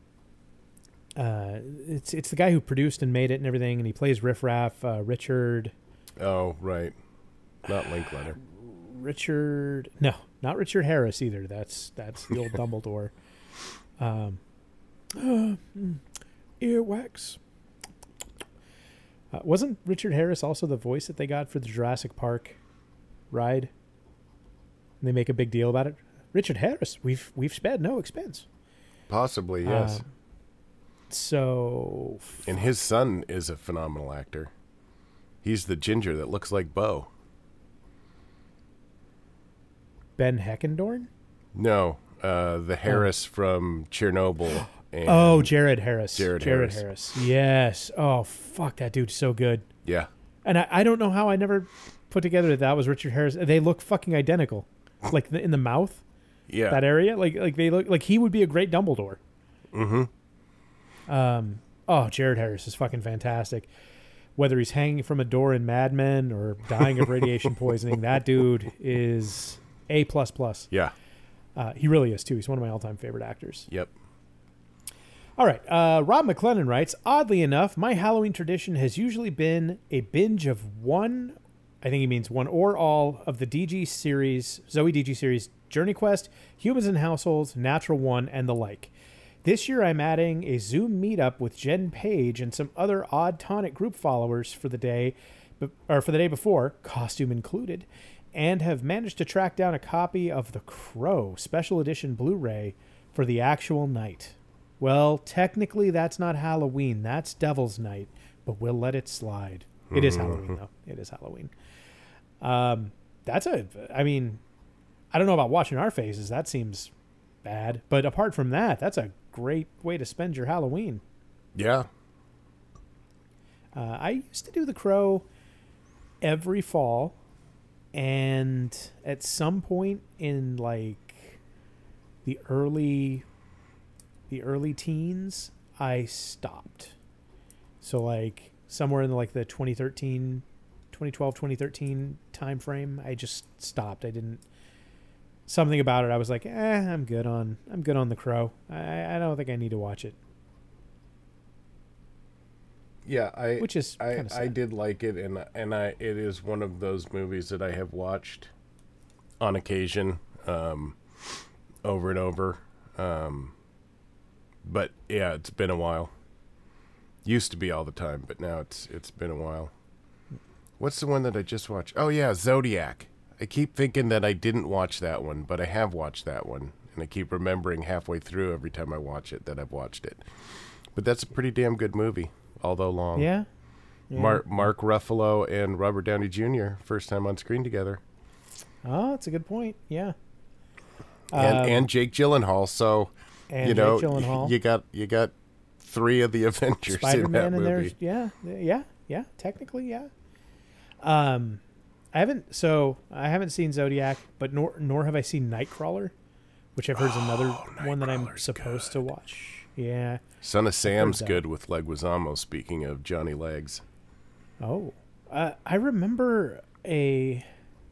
Uh, it's it's the guy who produced and made it and everything, and he plays Riff Raff, uh, Richard. Oh, right. Not Linkletter. Richard, no, not Richard Harris either. That's that's the old Dumbledore. Um, uh, earwax. Uh, wasn't Richard Harris also the voice that they got for the Jurassic Park ride? And they make a big deal about it. Richard Harris, we've we've spared no expense. Possibly, yes. Uh, so, and his son is a phenomenal actor. He's the ginger that looks like Bo. Ben Heckendorn? No, uh, the Harris oh. from Chernobyl. And oh, Jared Harris. Jared, Jared Harris. Harris. Yes. Oh, fuck, that dude's so good. Yeah. And I, I don't know how I never put together that that was Richard Harris. They look fucking identical. Like the, in the mouth. Yeah. That area. Like like they look like he would be a great Dumbledore. Mm-hmm. Um. Oh, Jared Harris is fucking fantastic. Whether he's hanging from a door in Mad Men or dying of radiation poisoning, that dude is A plus plus. Yeah. Uh, he really is too. He's one of my all-time favorite actors. Yep. All right. Uh, Rob McLennan writes, oddly enough, my Halloween tradition has usually been a binge of one, I think he means one or all, of the D G series, Zoe D G series, Journey Quest, Humans and Households, Natural One, and the like. This year I'm adding a Zoom meetup with Jen Page and some other odd tonic group followers for the day, or for the day before, costume included, and have managed to track down a copy of The Crow special edition Blu-ray for the actual night. Well, technically that's not Halloween. That's Devil's Night, but we'll let it slide. It is Halloween, though. It is Halloween. Um, that's a, I mean, I don't know about watching our faces. That seems bad. But apart from that, that's a great way to spend your Halloween. Yeah. Uh, I used to do The Crow every fall. And at some point in, like, the early... the early teens, I stopped. So like somewhere in like the twenty thirteen, twenty twelve, twenty thirteen time frame, I just stopped. I didn't, something about it. I was like, eh, I'm good on, I'm good on The Crow. I, I don't think I need to watch it. Yeah. I, which is I, I did like it. And, and I, it is one of those movies that I have watched on occasion, um, over and over. Um, But yeah, it's been a while. Used to be all the time, but now it's it's been a while. What's the one that I just watched? Oh yeah, Zodiac. I keep thinking that I didn't watch that one, but I have watched that one, and I keep remembering halfway through every time I watch it that I've watched it. But that's a pretty damn good movie, although long. Yeah. yeah. Mark Mark Ruffalo and Robert Downey Junior first time on screen together. Oh, that's a good point. Yeah. And um, and Jake Gyllenhaal. So. And you know, Jake Gyllenhaal. you got you got three of the Avengers Spider-Man in that in movie. there. Yeah, yeah, yeah. Technically, yeah. Um, I haven't. So I haven't seen Zodiac, but nor nor have I seen Nightcrawler, which I've heard is another oh, one that I'm supposed good. to watch. Yeah. Son of Sam's good with Leguizamo. Speaking of Johnny Legs. Oh, uh, I remember a.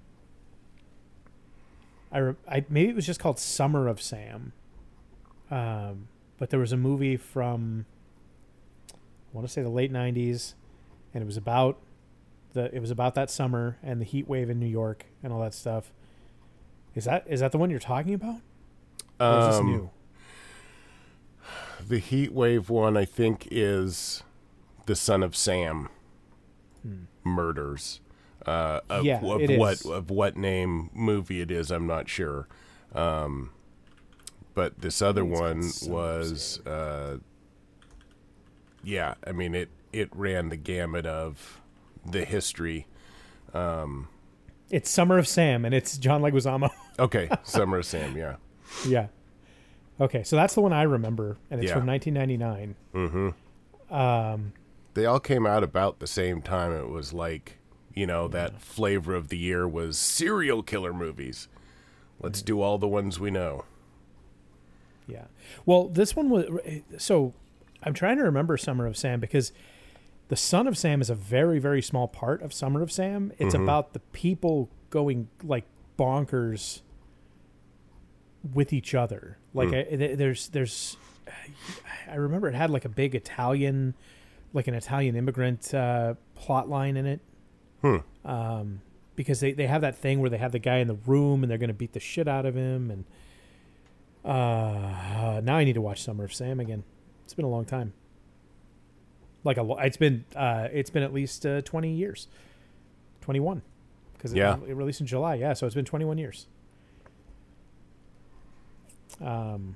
I, re- I maybe it was just called Summer of Sam. Um, but there was a movie from, I want to say the late nineties, and it was about the it was about that summer and the heat wave in New York and all that stuff. Is that is that the one you're talking about? Or is this Um, new? The heat wave one, I think, is the Son of Sam Hmm. murders. Uh, of, Yeah, of it what is. of what name movie it is, I'm not sure. Um, but this other think it's called one Son of was, uh, yeah, I mean it. It ran the gamut of the history. Um, It's Summer of Sam, and it's John Leguizamo. okay, Summer of Sam, yeah. Yeah. Okay, so that's the one I remember, and it's Yeah. from nineteen ninety-nine. Mm-hmm. Um, They all came out about the same time. It was like, you know, that flavor of the year was serial killer movies. Let's do all the ones we know. Yeah. Well, this one was so. I'm trying to remember Summer of Sam because the Son of Sam is a very, very small part of Summer of Sam. It's Mhm. about the people going like bonkers with each other. Like Mm. I, th- there's, there's. I remember it had like a big Italian, like an Italian immigrant uh, plot line in it. Hmm. Um, because they, they have that thing where they have the guy in the room and they're going to beat the shit out of him. And uh, now I need to watch Summer of Sam again. It's been a long time. Like a, lo- it's been, uh, it's been at least uh, twenty years, twenty-one, because it, Yeah. it released in July. Yeah, so it's been twenty-one years. Um,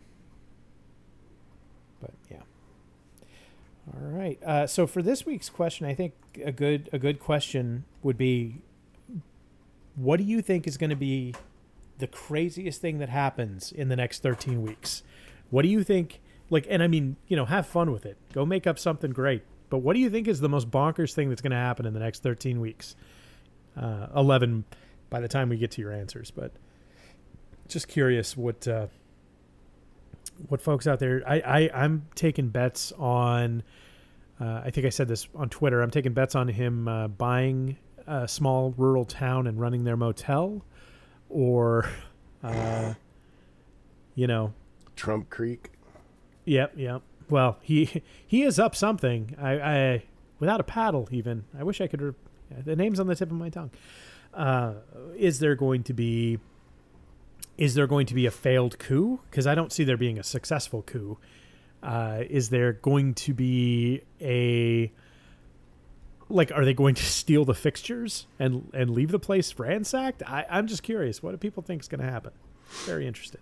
but yeah. All right. Uh, so for this week's question, I think a good a good question would be, what do you think is going to be the craziest thing that happens in the next thirteen weeks? What do you think? Like, and I mean, you know, have fun with it. Go make up something great. But what do you think is the most bonkers thing that's going to happen in the next thirteen weeks? Uh, eleven by the time we get to your answers. But just curious what uh, what folks out there. I, I I'm taking bets on. Uh, I think I said this on Twitter. I'm taking bets on him uh, buying a small rural town and running their motel, or, uh, you know, Trump Creek. Yep, yep. Well, he he is up something. I, I without a paddle even. I wish I could. Re- the name's on the tip of my tongue. Uh, is there going to be? Is there going to be a failed coup? Because I don't see there being a successful coup. Uh, is there going to be a like? Are they going to steal the fixtures and and leave the place ransacked? I, I'm just curious. What do people think is going to happen? Very interested.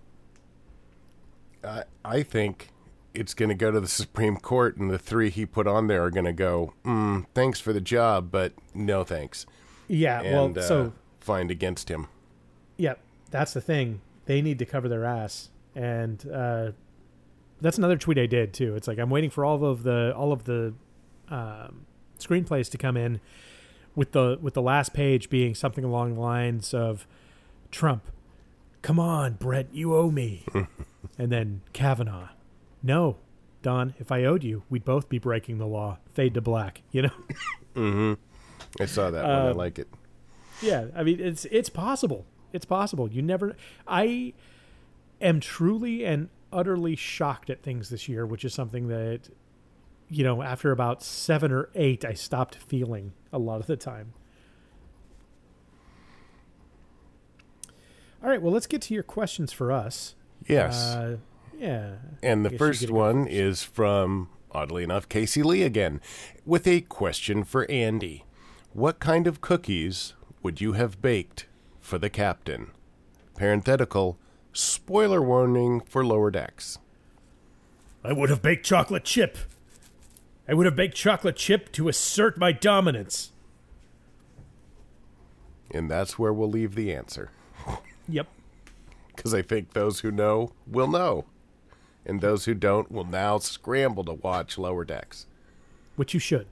I I think it's going to go to the Supreme Court, and the three he put on there are going to go, mm, thanks for the job, but no thanks. Yeah, and, well, so... Uh, find against him. Yeah, that's the thing. They need to cover their ass. And uh, that's another tweet I did, too. It's like, I'm waiting for all of the all of the um, screenplays to come in, with the with the last page being something along the lines of, Trump, come on, Brett, you owe me. And then Kavanaugh, no, Don, if I owed you, we'd both be breaking the law. Fade to black, you know? Mm-hmm. I saw that one. Um, I like it. Yeah, I mean, it's it's possible. It's possible. You never... I am truly and utterly shocked at things this year, which is something that, you know, after about seven or eight, I stopped feeling a lot of the time. All right, well, let's get to your questions for us. Yes. Uh, yeah. And the first one first. is from, oddly enough, Casey Lee again, with a question for Andy. What kind of cookies would you have baked for the captain? Parenthetical, spoiler warning for Lower Decks. I would have baked chocolate chip. I would have baked chocolate chip to assert my dominance. And that's where we'll leave the answer. Yep. Because I think those who know will know. And those who don't will now scramble to watch Lower Decks. Which you should.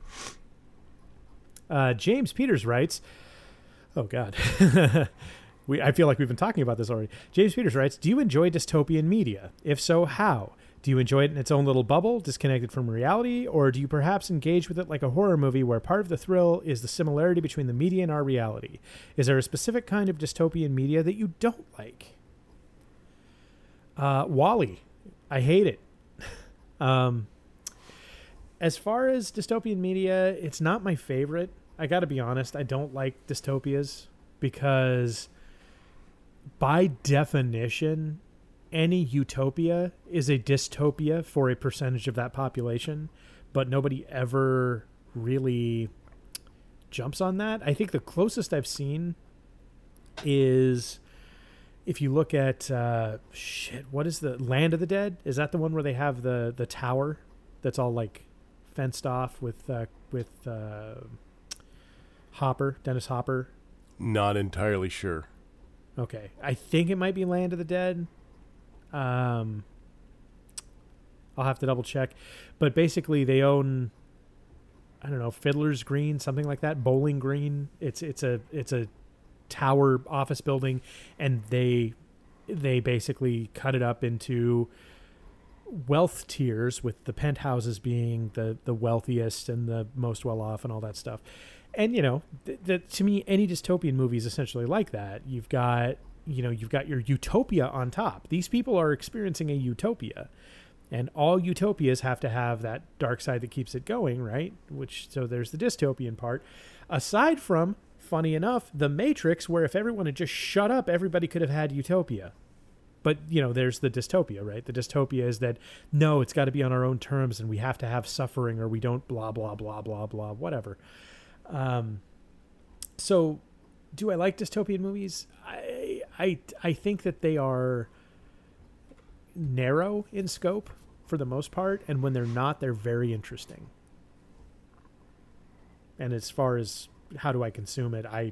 Uh, James Peters writes, oh, God. we I feel like we've been talking about this already. James Peters writes, do you enjoy dystopian media? If so, how? Do you enjoy it in its own little bubble, disconnected from reality? Or do you perhaps engage with it like a horror movie where part of the thrill is the similarity between the media and our reality? Is there a specific kind of dystopian media that you don't like? Uh, Wall-E. I hate it. um, as far as dystopian media, it's not my favorite. I got to be honest. I don't like dystopias because by definition, any utopia is a dystopia for a percentage of that population, but nobody ever really jumps on that. I think the closest I've seen is if you look at uh, shit, what is the Land of the Dead? Is that the one where they have the the tower that's all like fenced off with uh, with uh, Hopper, Dennis Hopper? Not entirely sure. Okay, I think it might be Land of the Dead. Um, I'll have to double check, but basically they own, I don't know, Fiddler's Green, something like that, Bowling Green. It's it's a it's a tower office building, and they they basically cut it up into wealth tiers, with the penthouses being the the wealthiest and the most well off and all that stuff. And you know, th- th- to me, any dystopian movie is essentially like that. You've got you know you've got your utopia on top. These people are experiencing a utopia, and all utopias have to have that dark side that keeps it going, right? Which so there's the dystopian part. Aside from, funny enough, The Matrix, where if everyone had just shut up, everybody could have had utopia. But, you know, there's the dystopia, right? The dystopia is that, no, it's got to be on our own terms, and we have to have suffering, or we don't blah, blah, blah, blah, blah, whatever. Um, so do I like dystopian movies? I, I, I think that they are narrow in scope for the most part, and when they're not, they're very interesting. And as far as how do I consume it, I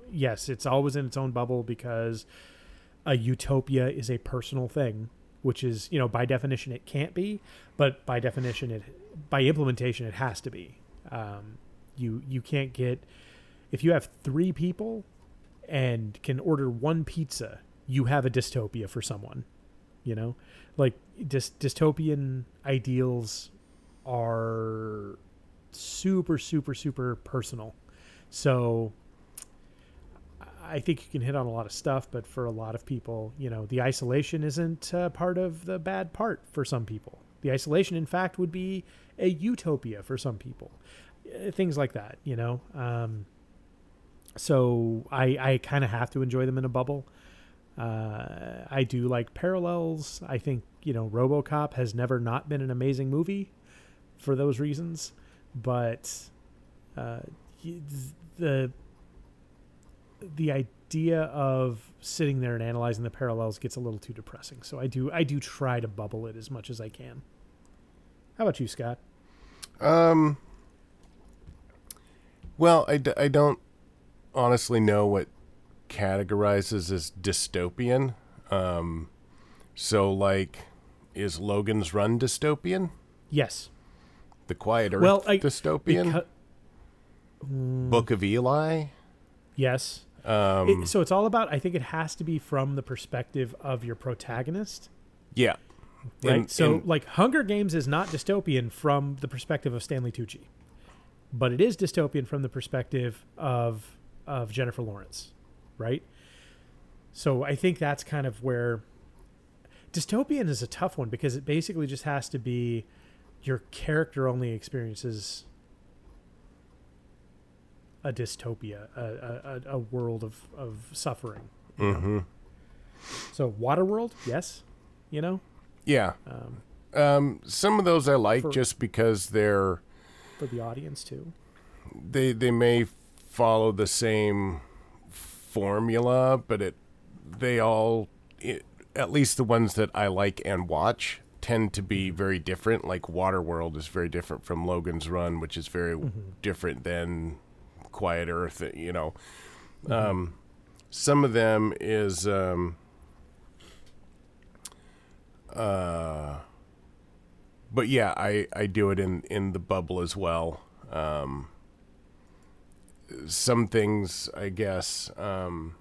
yes, it's always in its own bubble because a utopia is a personal thing, which is, you know, by definition it can't be, but by definition it, by implementation it has to be. Um, you you can't get, if you have three people and can order one pizza, you have a dystopia for someone, you know, like dys- dystopian ideals are super, super, super personal. So I think you can hit on a lot of stuff, but for a lot of people, you know, the isolation isn't uh, part of the bad part for some people. The isolation, in fact, would be a utopia for some people. Uh, things like that, you know. Um, so I, I kind of have to enjoy them in a bubble. Uh, I do like parallels. I think, you know, RoboCop has never not been an amazing movie for those reasons. But uh, the the idea of sitting there and analyzing the parallels gets a little too depressing. So I do I do try to bubble it as much as I can. How about you, Scott? Um. Well, I, d- I don't honestly know what categorizes as dystopian. Um, so, like, is Logan's Run dystopian? Yes. The Quiet Earth well, I, dystopian? Beca- mm, Book of Eli? Yes. Um, it, so it's all about, I think it has to be from the perspective of your protagonist. Yeah. Right. In, so, in, like, Hunger Games is not dystopian from the perspective of Stanley Tucci, but it is dystopian from the perspective of of Jennifer Lawrence, right? So I think that's kind of where dystopian is a tough one, because it basically just has to be your character only experiences a dystopia, a a, a world of, of suffering. Mm-hmm. So Waterworld, yes, you know? Yeah. Um, um, some of those I like for, just because they're... For the audience, too. They they may follow the same formula, but it they all, it, at least the ones that I like and watch, tend to be very different. Like Waterworld is very different from Logan's Run, which is very mm-hmm. different than Quiet Earth, you know. Mm-hmm. Um, some of them is... Um, uh, but yeah, I, I do it in, in the bubble as well. Um, some things, I guess, um,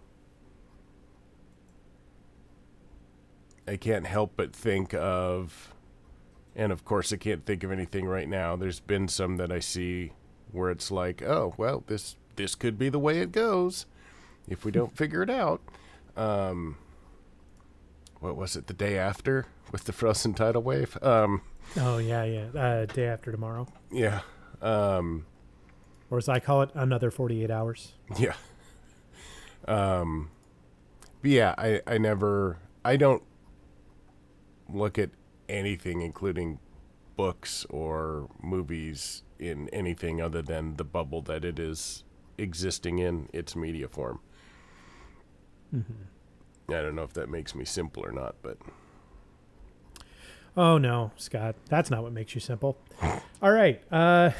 I can't help but think of, and of course I can't think of anything right now. There's been some that I see where it's like, oh, well, this, this could be the way it goes if we don't figure it out. Um, what was it, The Day After with the frozen tidal wave? Um, oh, yeah, yeah. Uh, Day After Tomorrow. Yeah. Um, or as I call it, Another forty-eight hours. Yeah. Um, but yeah, I, I never, I don't look at anything, including books or movies, in anything other than the bubble that it is existing in its media form. Mm-hmm. I don't know if that makes me simple or not, but... Oh, no, Scott. That's not what makes you simple. All right. Uh...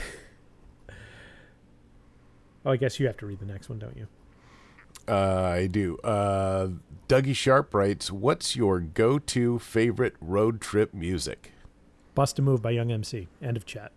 Oh, I guess you have to read the next one, don't you? Uh, I do. Uh, Dougie Sharp writes, what's your go-to favorite road trip music? Bust a Move by Young M C. End of chat.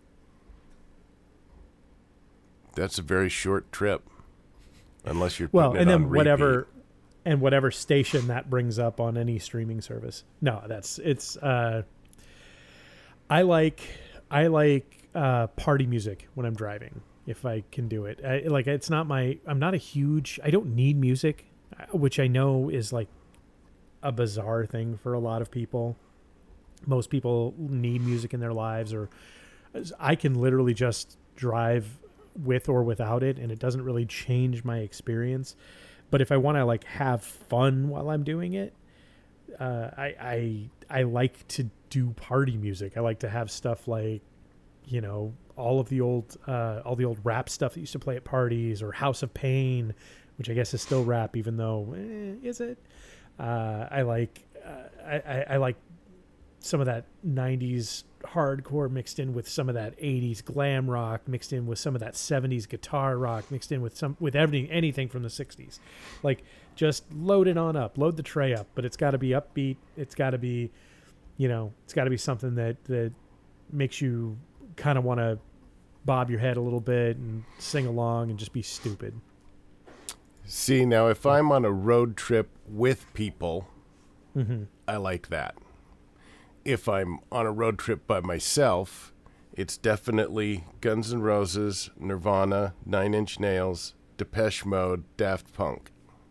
That's a very short trip. Unless you're well, putting and it then on whatever... repeat. And whatever station that brings up on any streaming service. No, that's it's. Uh, I like I like uh, party music when I'm driving, if I can do it. I, like it's not my. I'm not a huge. I don't need music, which I know is like a bizarre thing for a lot of people. Most people need music in their lives, or I can literally just drive with or without it, and it doesn't really change my experience. But if I want to like have fun while I'm doing it, uh, I, I I like to do party music. I like to have stuff like, you know, all of the old uh, all the old rap stuff that used to play at parties, or House of Pain, which I guess is still rap, even though eh, is it? Uh, I like uh, I, I, I like some of that nineties hardcore mixed in with some of that eighties glam rock, mixed in with some of that seventies guitar rock, mixed in with some with everything anything from the sixties. Like, just load it on up, load the tray up, but it's got to be upbeat. It's got to be, you know, it's got to be something that that makes you kind of want to bob your head a little bit and sing along and just be stupid. See, now if I'm on a road trip with people, Mm-hmm. I like that. If I'm on a road trip by myself, it's definitely Guns N' Roses, Nirvana, Nine Inch Nails, Depeche Mode, Daft Punk.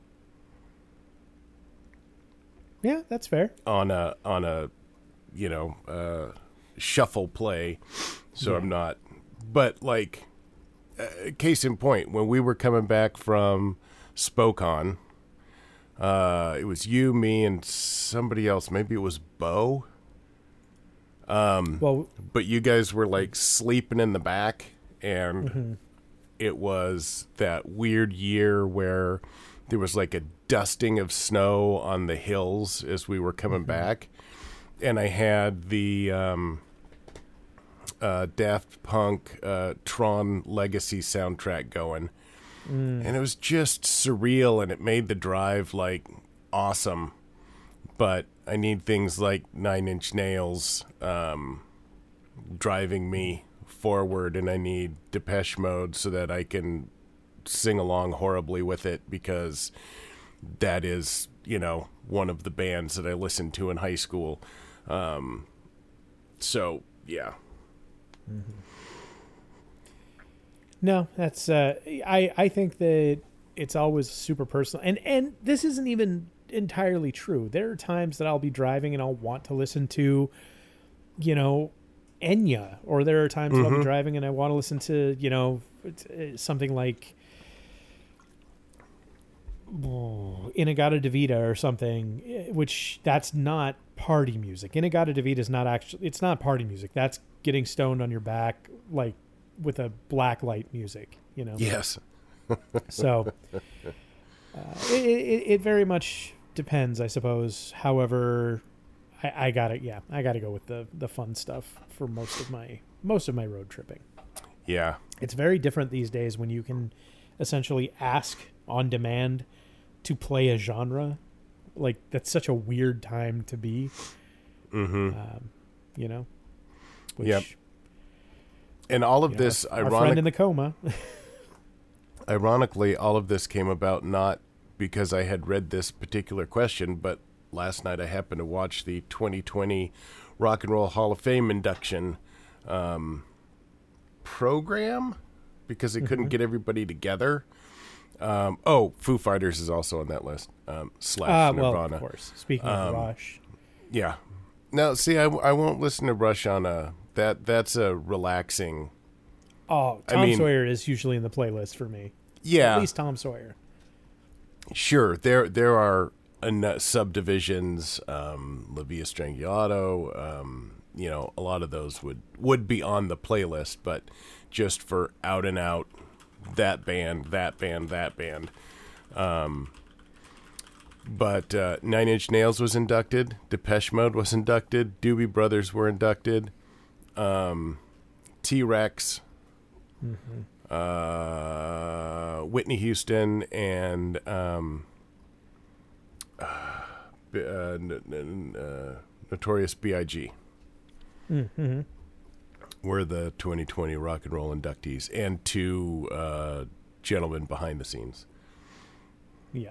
Yeah, that's fair. On a on a, you know, uh, shuffle play, so Yeah. I'm not. But like, uh, case in point, when we were coming back from Spokane, uh, it was you, me, and somebody else. Maybe it was Bo. Um, Well, but you guys were like sleeping in the back, and mm-hmm. it was that weird year where there was like a dusting of snow on the hills as we were coming mm-hmm. back, and I had the um, uh, Daft Punk uh, Tron Legacy soundtrack going, Mm. and it was just surreal, and it made the drive like awesome. But I need things like Nine Inch Nails um, driving me forward, and I need Depeche Mode so that I can sing along horribly with it, because that is, you know, one of the bands that I listened to in high school. Um, so, yeah. Mm-hmm. No, that's uh, I I think that it's always super personal, and and this isn't even entirely true. There are times that I'll be driving and I'll want to listen to, you know, Enya, or there are times mm-hmm. that I'll be driving and I want to listen to, you know, something like oh, In-A-Gadda-Da-Vida or something, which that's not party music. In-A-Gadda-Da-Vida is not actually, it's not party music. That's getting stoned on your back, like with a black light music, you know? Yes. So uh, it, it, it very much depends, I suppose. However, I, I gotta, yeah, I gotta go with the, the fun stuff for most of my, most of my road tripping. Yeah. It's very different these days when you can essentially ask on demand to play a genre. Like, that's such a weird time to be. Mm-hmm. Um, you know? Which, yep. And all of this, know, our, ironic- our friend in the coma. Ironically, all of this came about not because I had read this particular question, but last night I happened to watch the twenty twenty Rock and Roll Hall of Fame induction um, program, because they mm-hmm. couldn't get everybody together. Um, oh, Foo Fighters is also on that list. Um, slash uh, Nirvana. Well, of course. Speaking um, of Rush. Yeah. Now, see, I, I won't listen to Rush on a... That That's a relaxing... Oh, Tom I mean, Sawyer is usually in the playlist for me. Yeah. At least Tom Sawyer. Sure. There there are en- subdivisions, um, La Via Strangulato, um, you know, a lot of those would, would be on the playlist, but just for out and out, that band, that band, that band. Um, but uh, Nine Inch Nails was inducted. Depeche Mode was inducted. Doobie Brothers were inducted. Um, T-Rex. Mm-hmm. Uh, Whitney Houston and um, uh, uh, n- n- uh, Notorious B I G Mm-hmm. were the twenty twenty Rock and Roll inductees, and two uh, gentlemen behind the scenes. Yeah.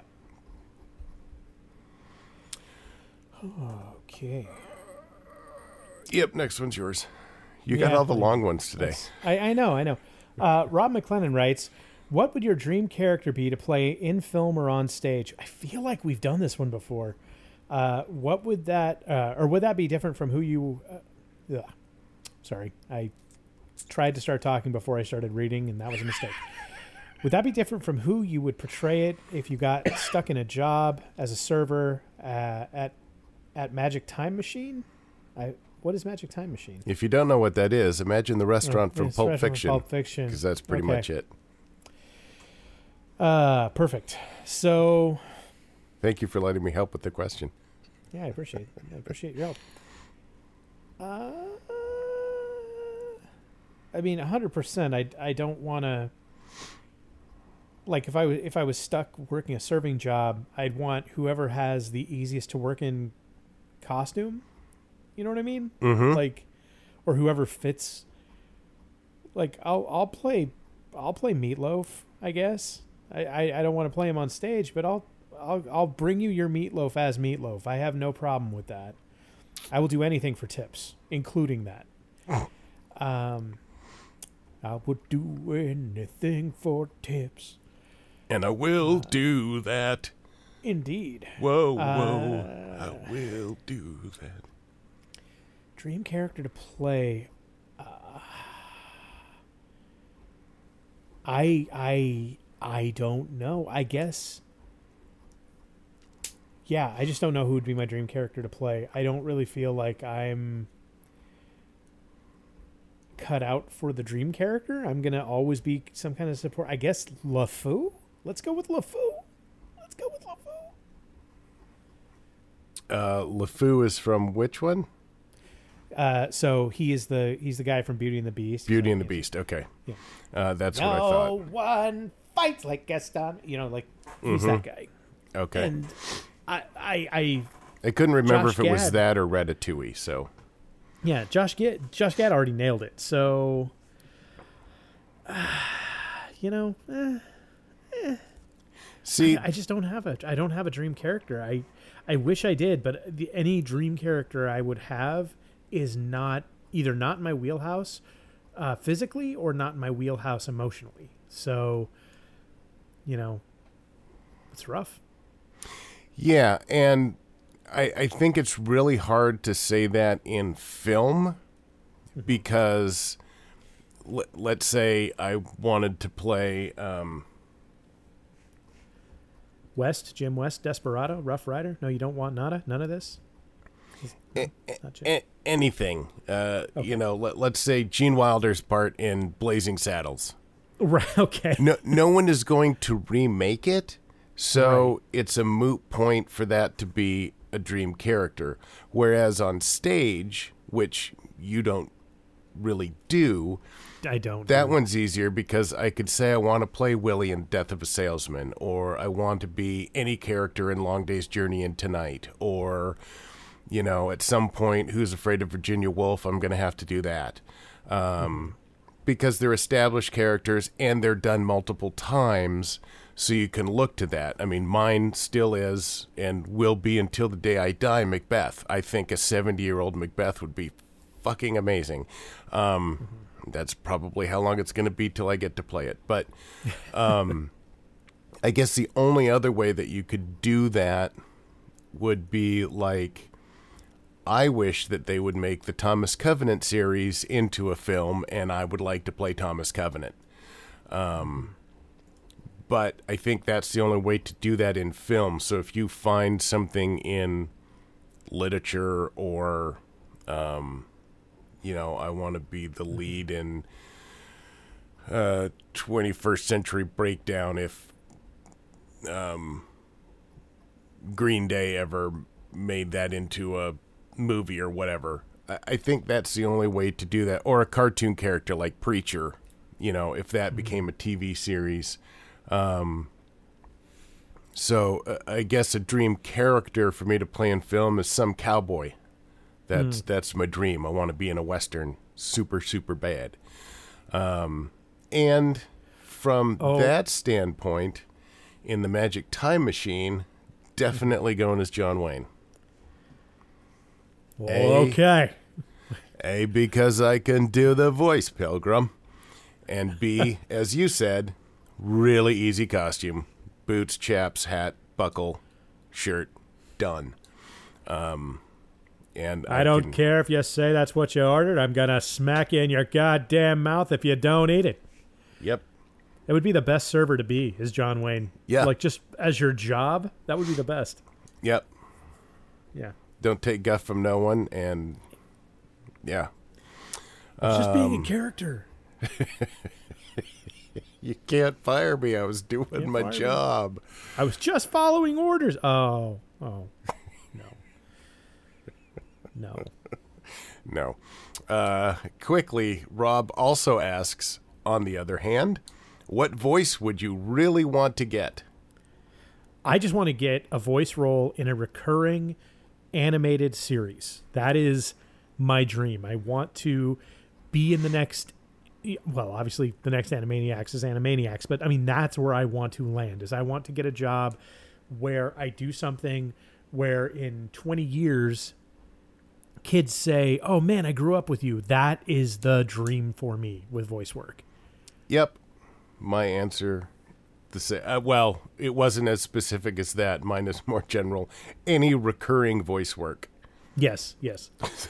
Okay. Yep, next one's yours. You yeah, got all the long ones today. I, I know, I know. Uh, Rob McLennan writes, what would your dream character be to play in film or on stage? I feel like we've done this one before. Uh, what would that, uh, or would that be different from who you, uh, ugh, sorry, I tried to start talking before I started reading, and that was a mistake. Would that be different from who you would portray it if you got stuck in a job as a server uh, at at Magic Time Machine? I What is Magic Time Machine? If you don't know what that is, imagine the restaurant oh, from yes, Pulp restaurant Fiction. From Pulp Fiction. Because that's pretty okay. much it. Uh, perfect. So, thank you for letting me help with the question. yeah, I appreciate it. I appreciate your help. Uh, I mean, one hundred percent. I, I don't want to... Like, if I, w- if I was stuck working a serving job, I'd want whoever has the easiest to work in costume. You know what I mean? Mm-hmm. Like, or whoever fits... Like, I'll I'll play I'll play Meatloaf, I guess. I, I, I don't want to play him on stage, but I'll I'll I'll bring you your Meatloaf as Meatloaf. I have no problem with that. I will do anything for tips, including that. Um, I would do anything for tips. And I will uh, do that. Indeed. Whoa, whoa. Uh, I will do that. Dream character to play. Uh, I I I don't know. I guess. Yeah, I just don't know who would be my dream character to play. I don't really feel like I'm cut out for the dream character. I'm gonna always be some kind of support. I guess LeFou. Let's go with LeFou. Let's go with LeFou. Uh, LeFou is from which one? Uh, so he is the he's the guy from Beauty and the Beast. Beauty and the Beast. Okay, yeah. uh, that's no what I thought. No one fights like Gaston. You know, like he's mm-hmm. that guy. Okay. And I I I, I couldn't remember Josh if it Gad, was that or Ratatouille. So yeah, Josh Gad Josh Gad already nailed it. So uh, you know, eh, eh. see, I, I just don't have a I don't have a dream character. I I wish I did, but the, any dream character I would have is not either not in my wheelhouse uh, physically or not in my wheelhouse emotionally. So, you know, it's rough. Yeah, and I, I think it's really hard to say that in film because l- let's say I wanted to play... Um, West, Jim West, Desperado, Rough Rider? No, you don't want nada? None of this? A- a- anything. Uh, okay. You know, let, let's say Gene Wilder's part in Blazing Saddles. Right, okay. No, no one is going to remake it, so right. It's a moot point for that to be a dream character. Whereas on stage, which you don't really do... I don't. That do. One's easier because I could say I want to play Willie in Death of a Salesman, or I want to be any character in Long Day's Journey into Night, or... You know, at some point, Who's Afraid of Virginia Woolf, I'm going to have to do that. Um, because they're established characters and they're done multiple times, so you can look to that. I mean, mine still is and will be until the day I die, Macbeth. I think a seventy-year-old Macbeth would be fucking amazing. Um, mm-hmm. That's probably how long it's going to be till I get to play it. But um, I guess the only other way that you could do that would be like... I wish that they would make the Thomas Covenant series into a film, and I would like to play Thomas Covenant. Um, but I think that's the only way to do that in film. So if you find something in literature or, um, you know, I want to be the lead in uh, twenty-first Century Breakdown if um, Green Day ever made that into a movie or whatever. I think that's the only way to do that. Or a cartoon character like Preacher, you know, if that mm-hmm. became a T V series. Um, so uh, I guess a dream character for me to play in film is some cowboy. That's mm. that's my dream. I want to be in a Western super, super bad. Um, and from oh. that standpoint, in the Magic Time Machine, definitely going as John Wayne. A, okay. A, because I can do the voice, Pilgrim. And B, as you said, really easy costume. Boots, chaps, hat, buckle, shirt, done. Um, and I, I don't can, care if you say that's what you ordered. I'm going to smack you in your goddamn mouth if you don't eat it. Yep. It would be the best server to be, is John Wayne. Yeah. Like, just as your job, that would be the best. Yep. Yeah. Don't take guff from no one, and yeah. It's just um, being a character. You can't fire me. I was doing my job. Me. I was just following orders. Oh, oh, no. No. No. Uh, quickly, Rob also asks, on the other hand, what voice would you really want to get? I just want to get a voice role in a recurring animated series. That is my dream. I want to be in the next, well, obviously the next Animaniacs is Animaniacs, but I mean, that's where I want to land, is I want to get a job where I do something where in twenty years, kids say, oh man, I grew up with you. That is the dream for me with voice work. Yep. My answer, the sa- uh, well, it wasn't as specific as that. Mine is more general. Any recurring voice work. Yes, yes.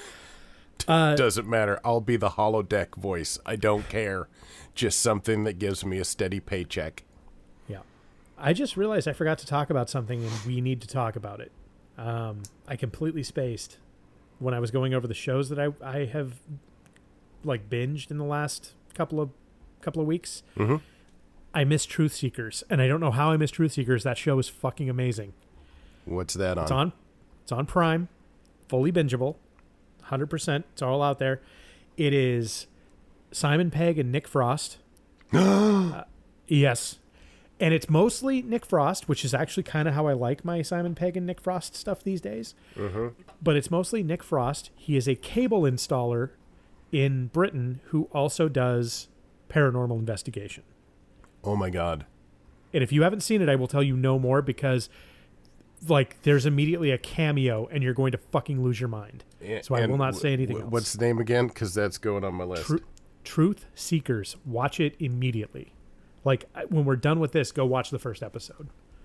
Uh, Doesn't matter. I'll be the holodeck voice. I don't care. Just something that gives me a steady paycheck. Yeah. I just realized I forgot to talk about something, and we need to talk about it. Um, I completely spaced when I was going over the shows that I, I have like binged in the last couple of couple of weeks. Mm-hmm. I missed Truth Seekers, and I don't know how I missed Truth Seekers. That show is fucking amazing. What's that on? It's on. It's on Prime, fully bingeable, one hundred percent. It's all out there. It is Simon Pegg and Nick Frost. uh, yes. And it's mostly Nick Frost, which is actually kind of how I like my Simon Pegg and Nick Frost stuff these days. Mm-hmm. But it's mostly Nick Frost. He is a cable installer in Britain who also does paranormal investigation. Oh, my God. And if you haven't seen it, I will tell you no more because, like, there's immediately a cameo and you're going to fucking lose your mind. So I And will not say anything w- else. What's the name again? Because that's going on my list. Tru- Truth Seekers. Watch it immediately. Like, I- when we're done with this, go watch the first episode.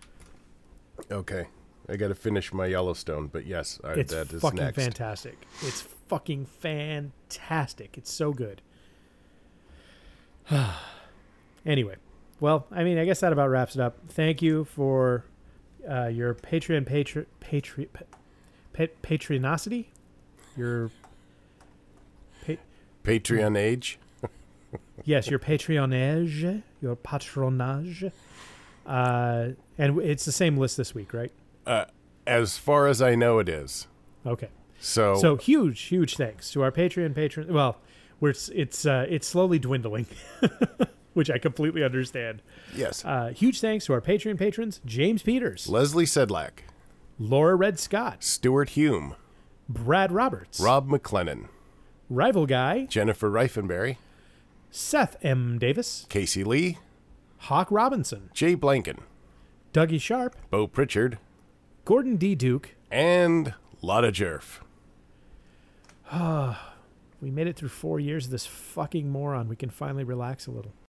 Okay. I got to finish my Yellowstone, but yes, I, It's that is fucking next. fantastic. It's fucking fantastic. It's so good. Anyway, well, I mean, I guess that about wraps it up. Thank you for uh, your Patreon patri- patri- pa- pa- Patreonosity. Your pa- Patreon age. yes, your patronage, your patronage, uh, and it's the same list this week, right? Uh, as far as I know, it is. Okay. So, So huge, huge thanks to our Patreon patron. Well, we're it's it's, uh, it's slowly dwindling, which I completely understand. yes. Uh, huge thanks to our Patreon patrons: James Peters, Leslie Sedlak, Laura Red Scott, Stuart Hume, Brad Roberts, Rob McLennan, Rival Guy, Jennifer Reifenberry, Seth M. Davis, Casey Lee, Hawk Robinson, Jay Blanken, Dougie Sharp, Bo Pritchard, Gordon D. Duke. and Lotta Jerf. We made it through four years of this fucking moron. We can finally relax a little.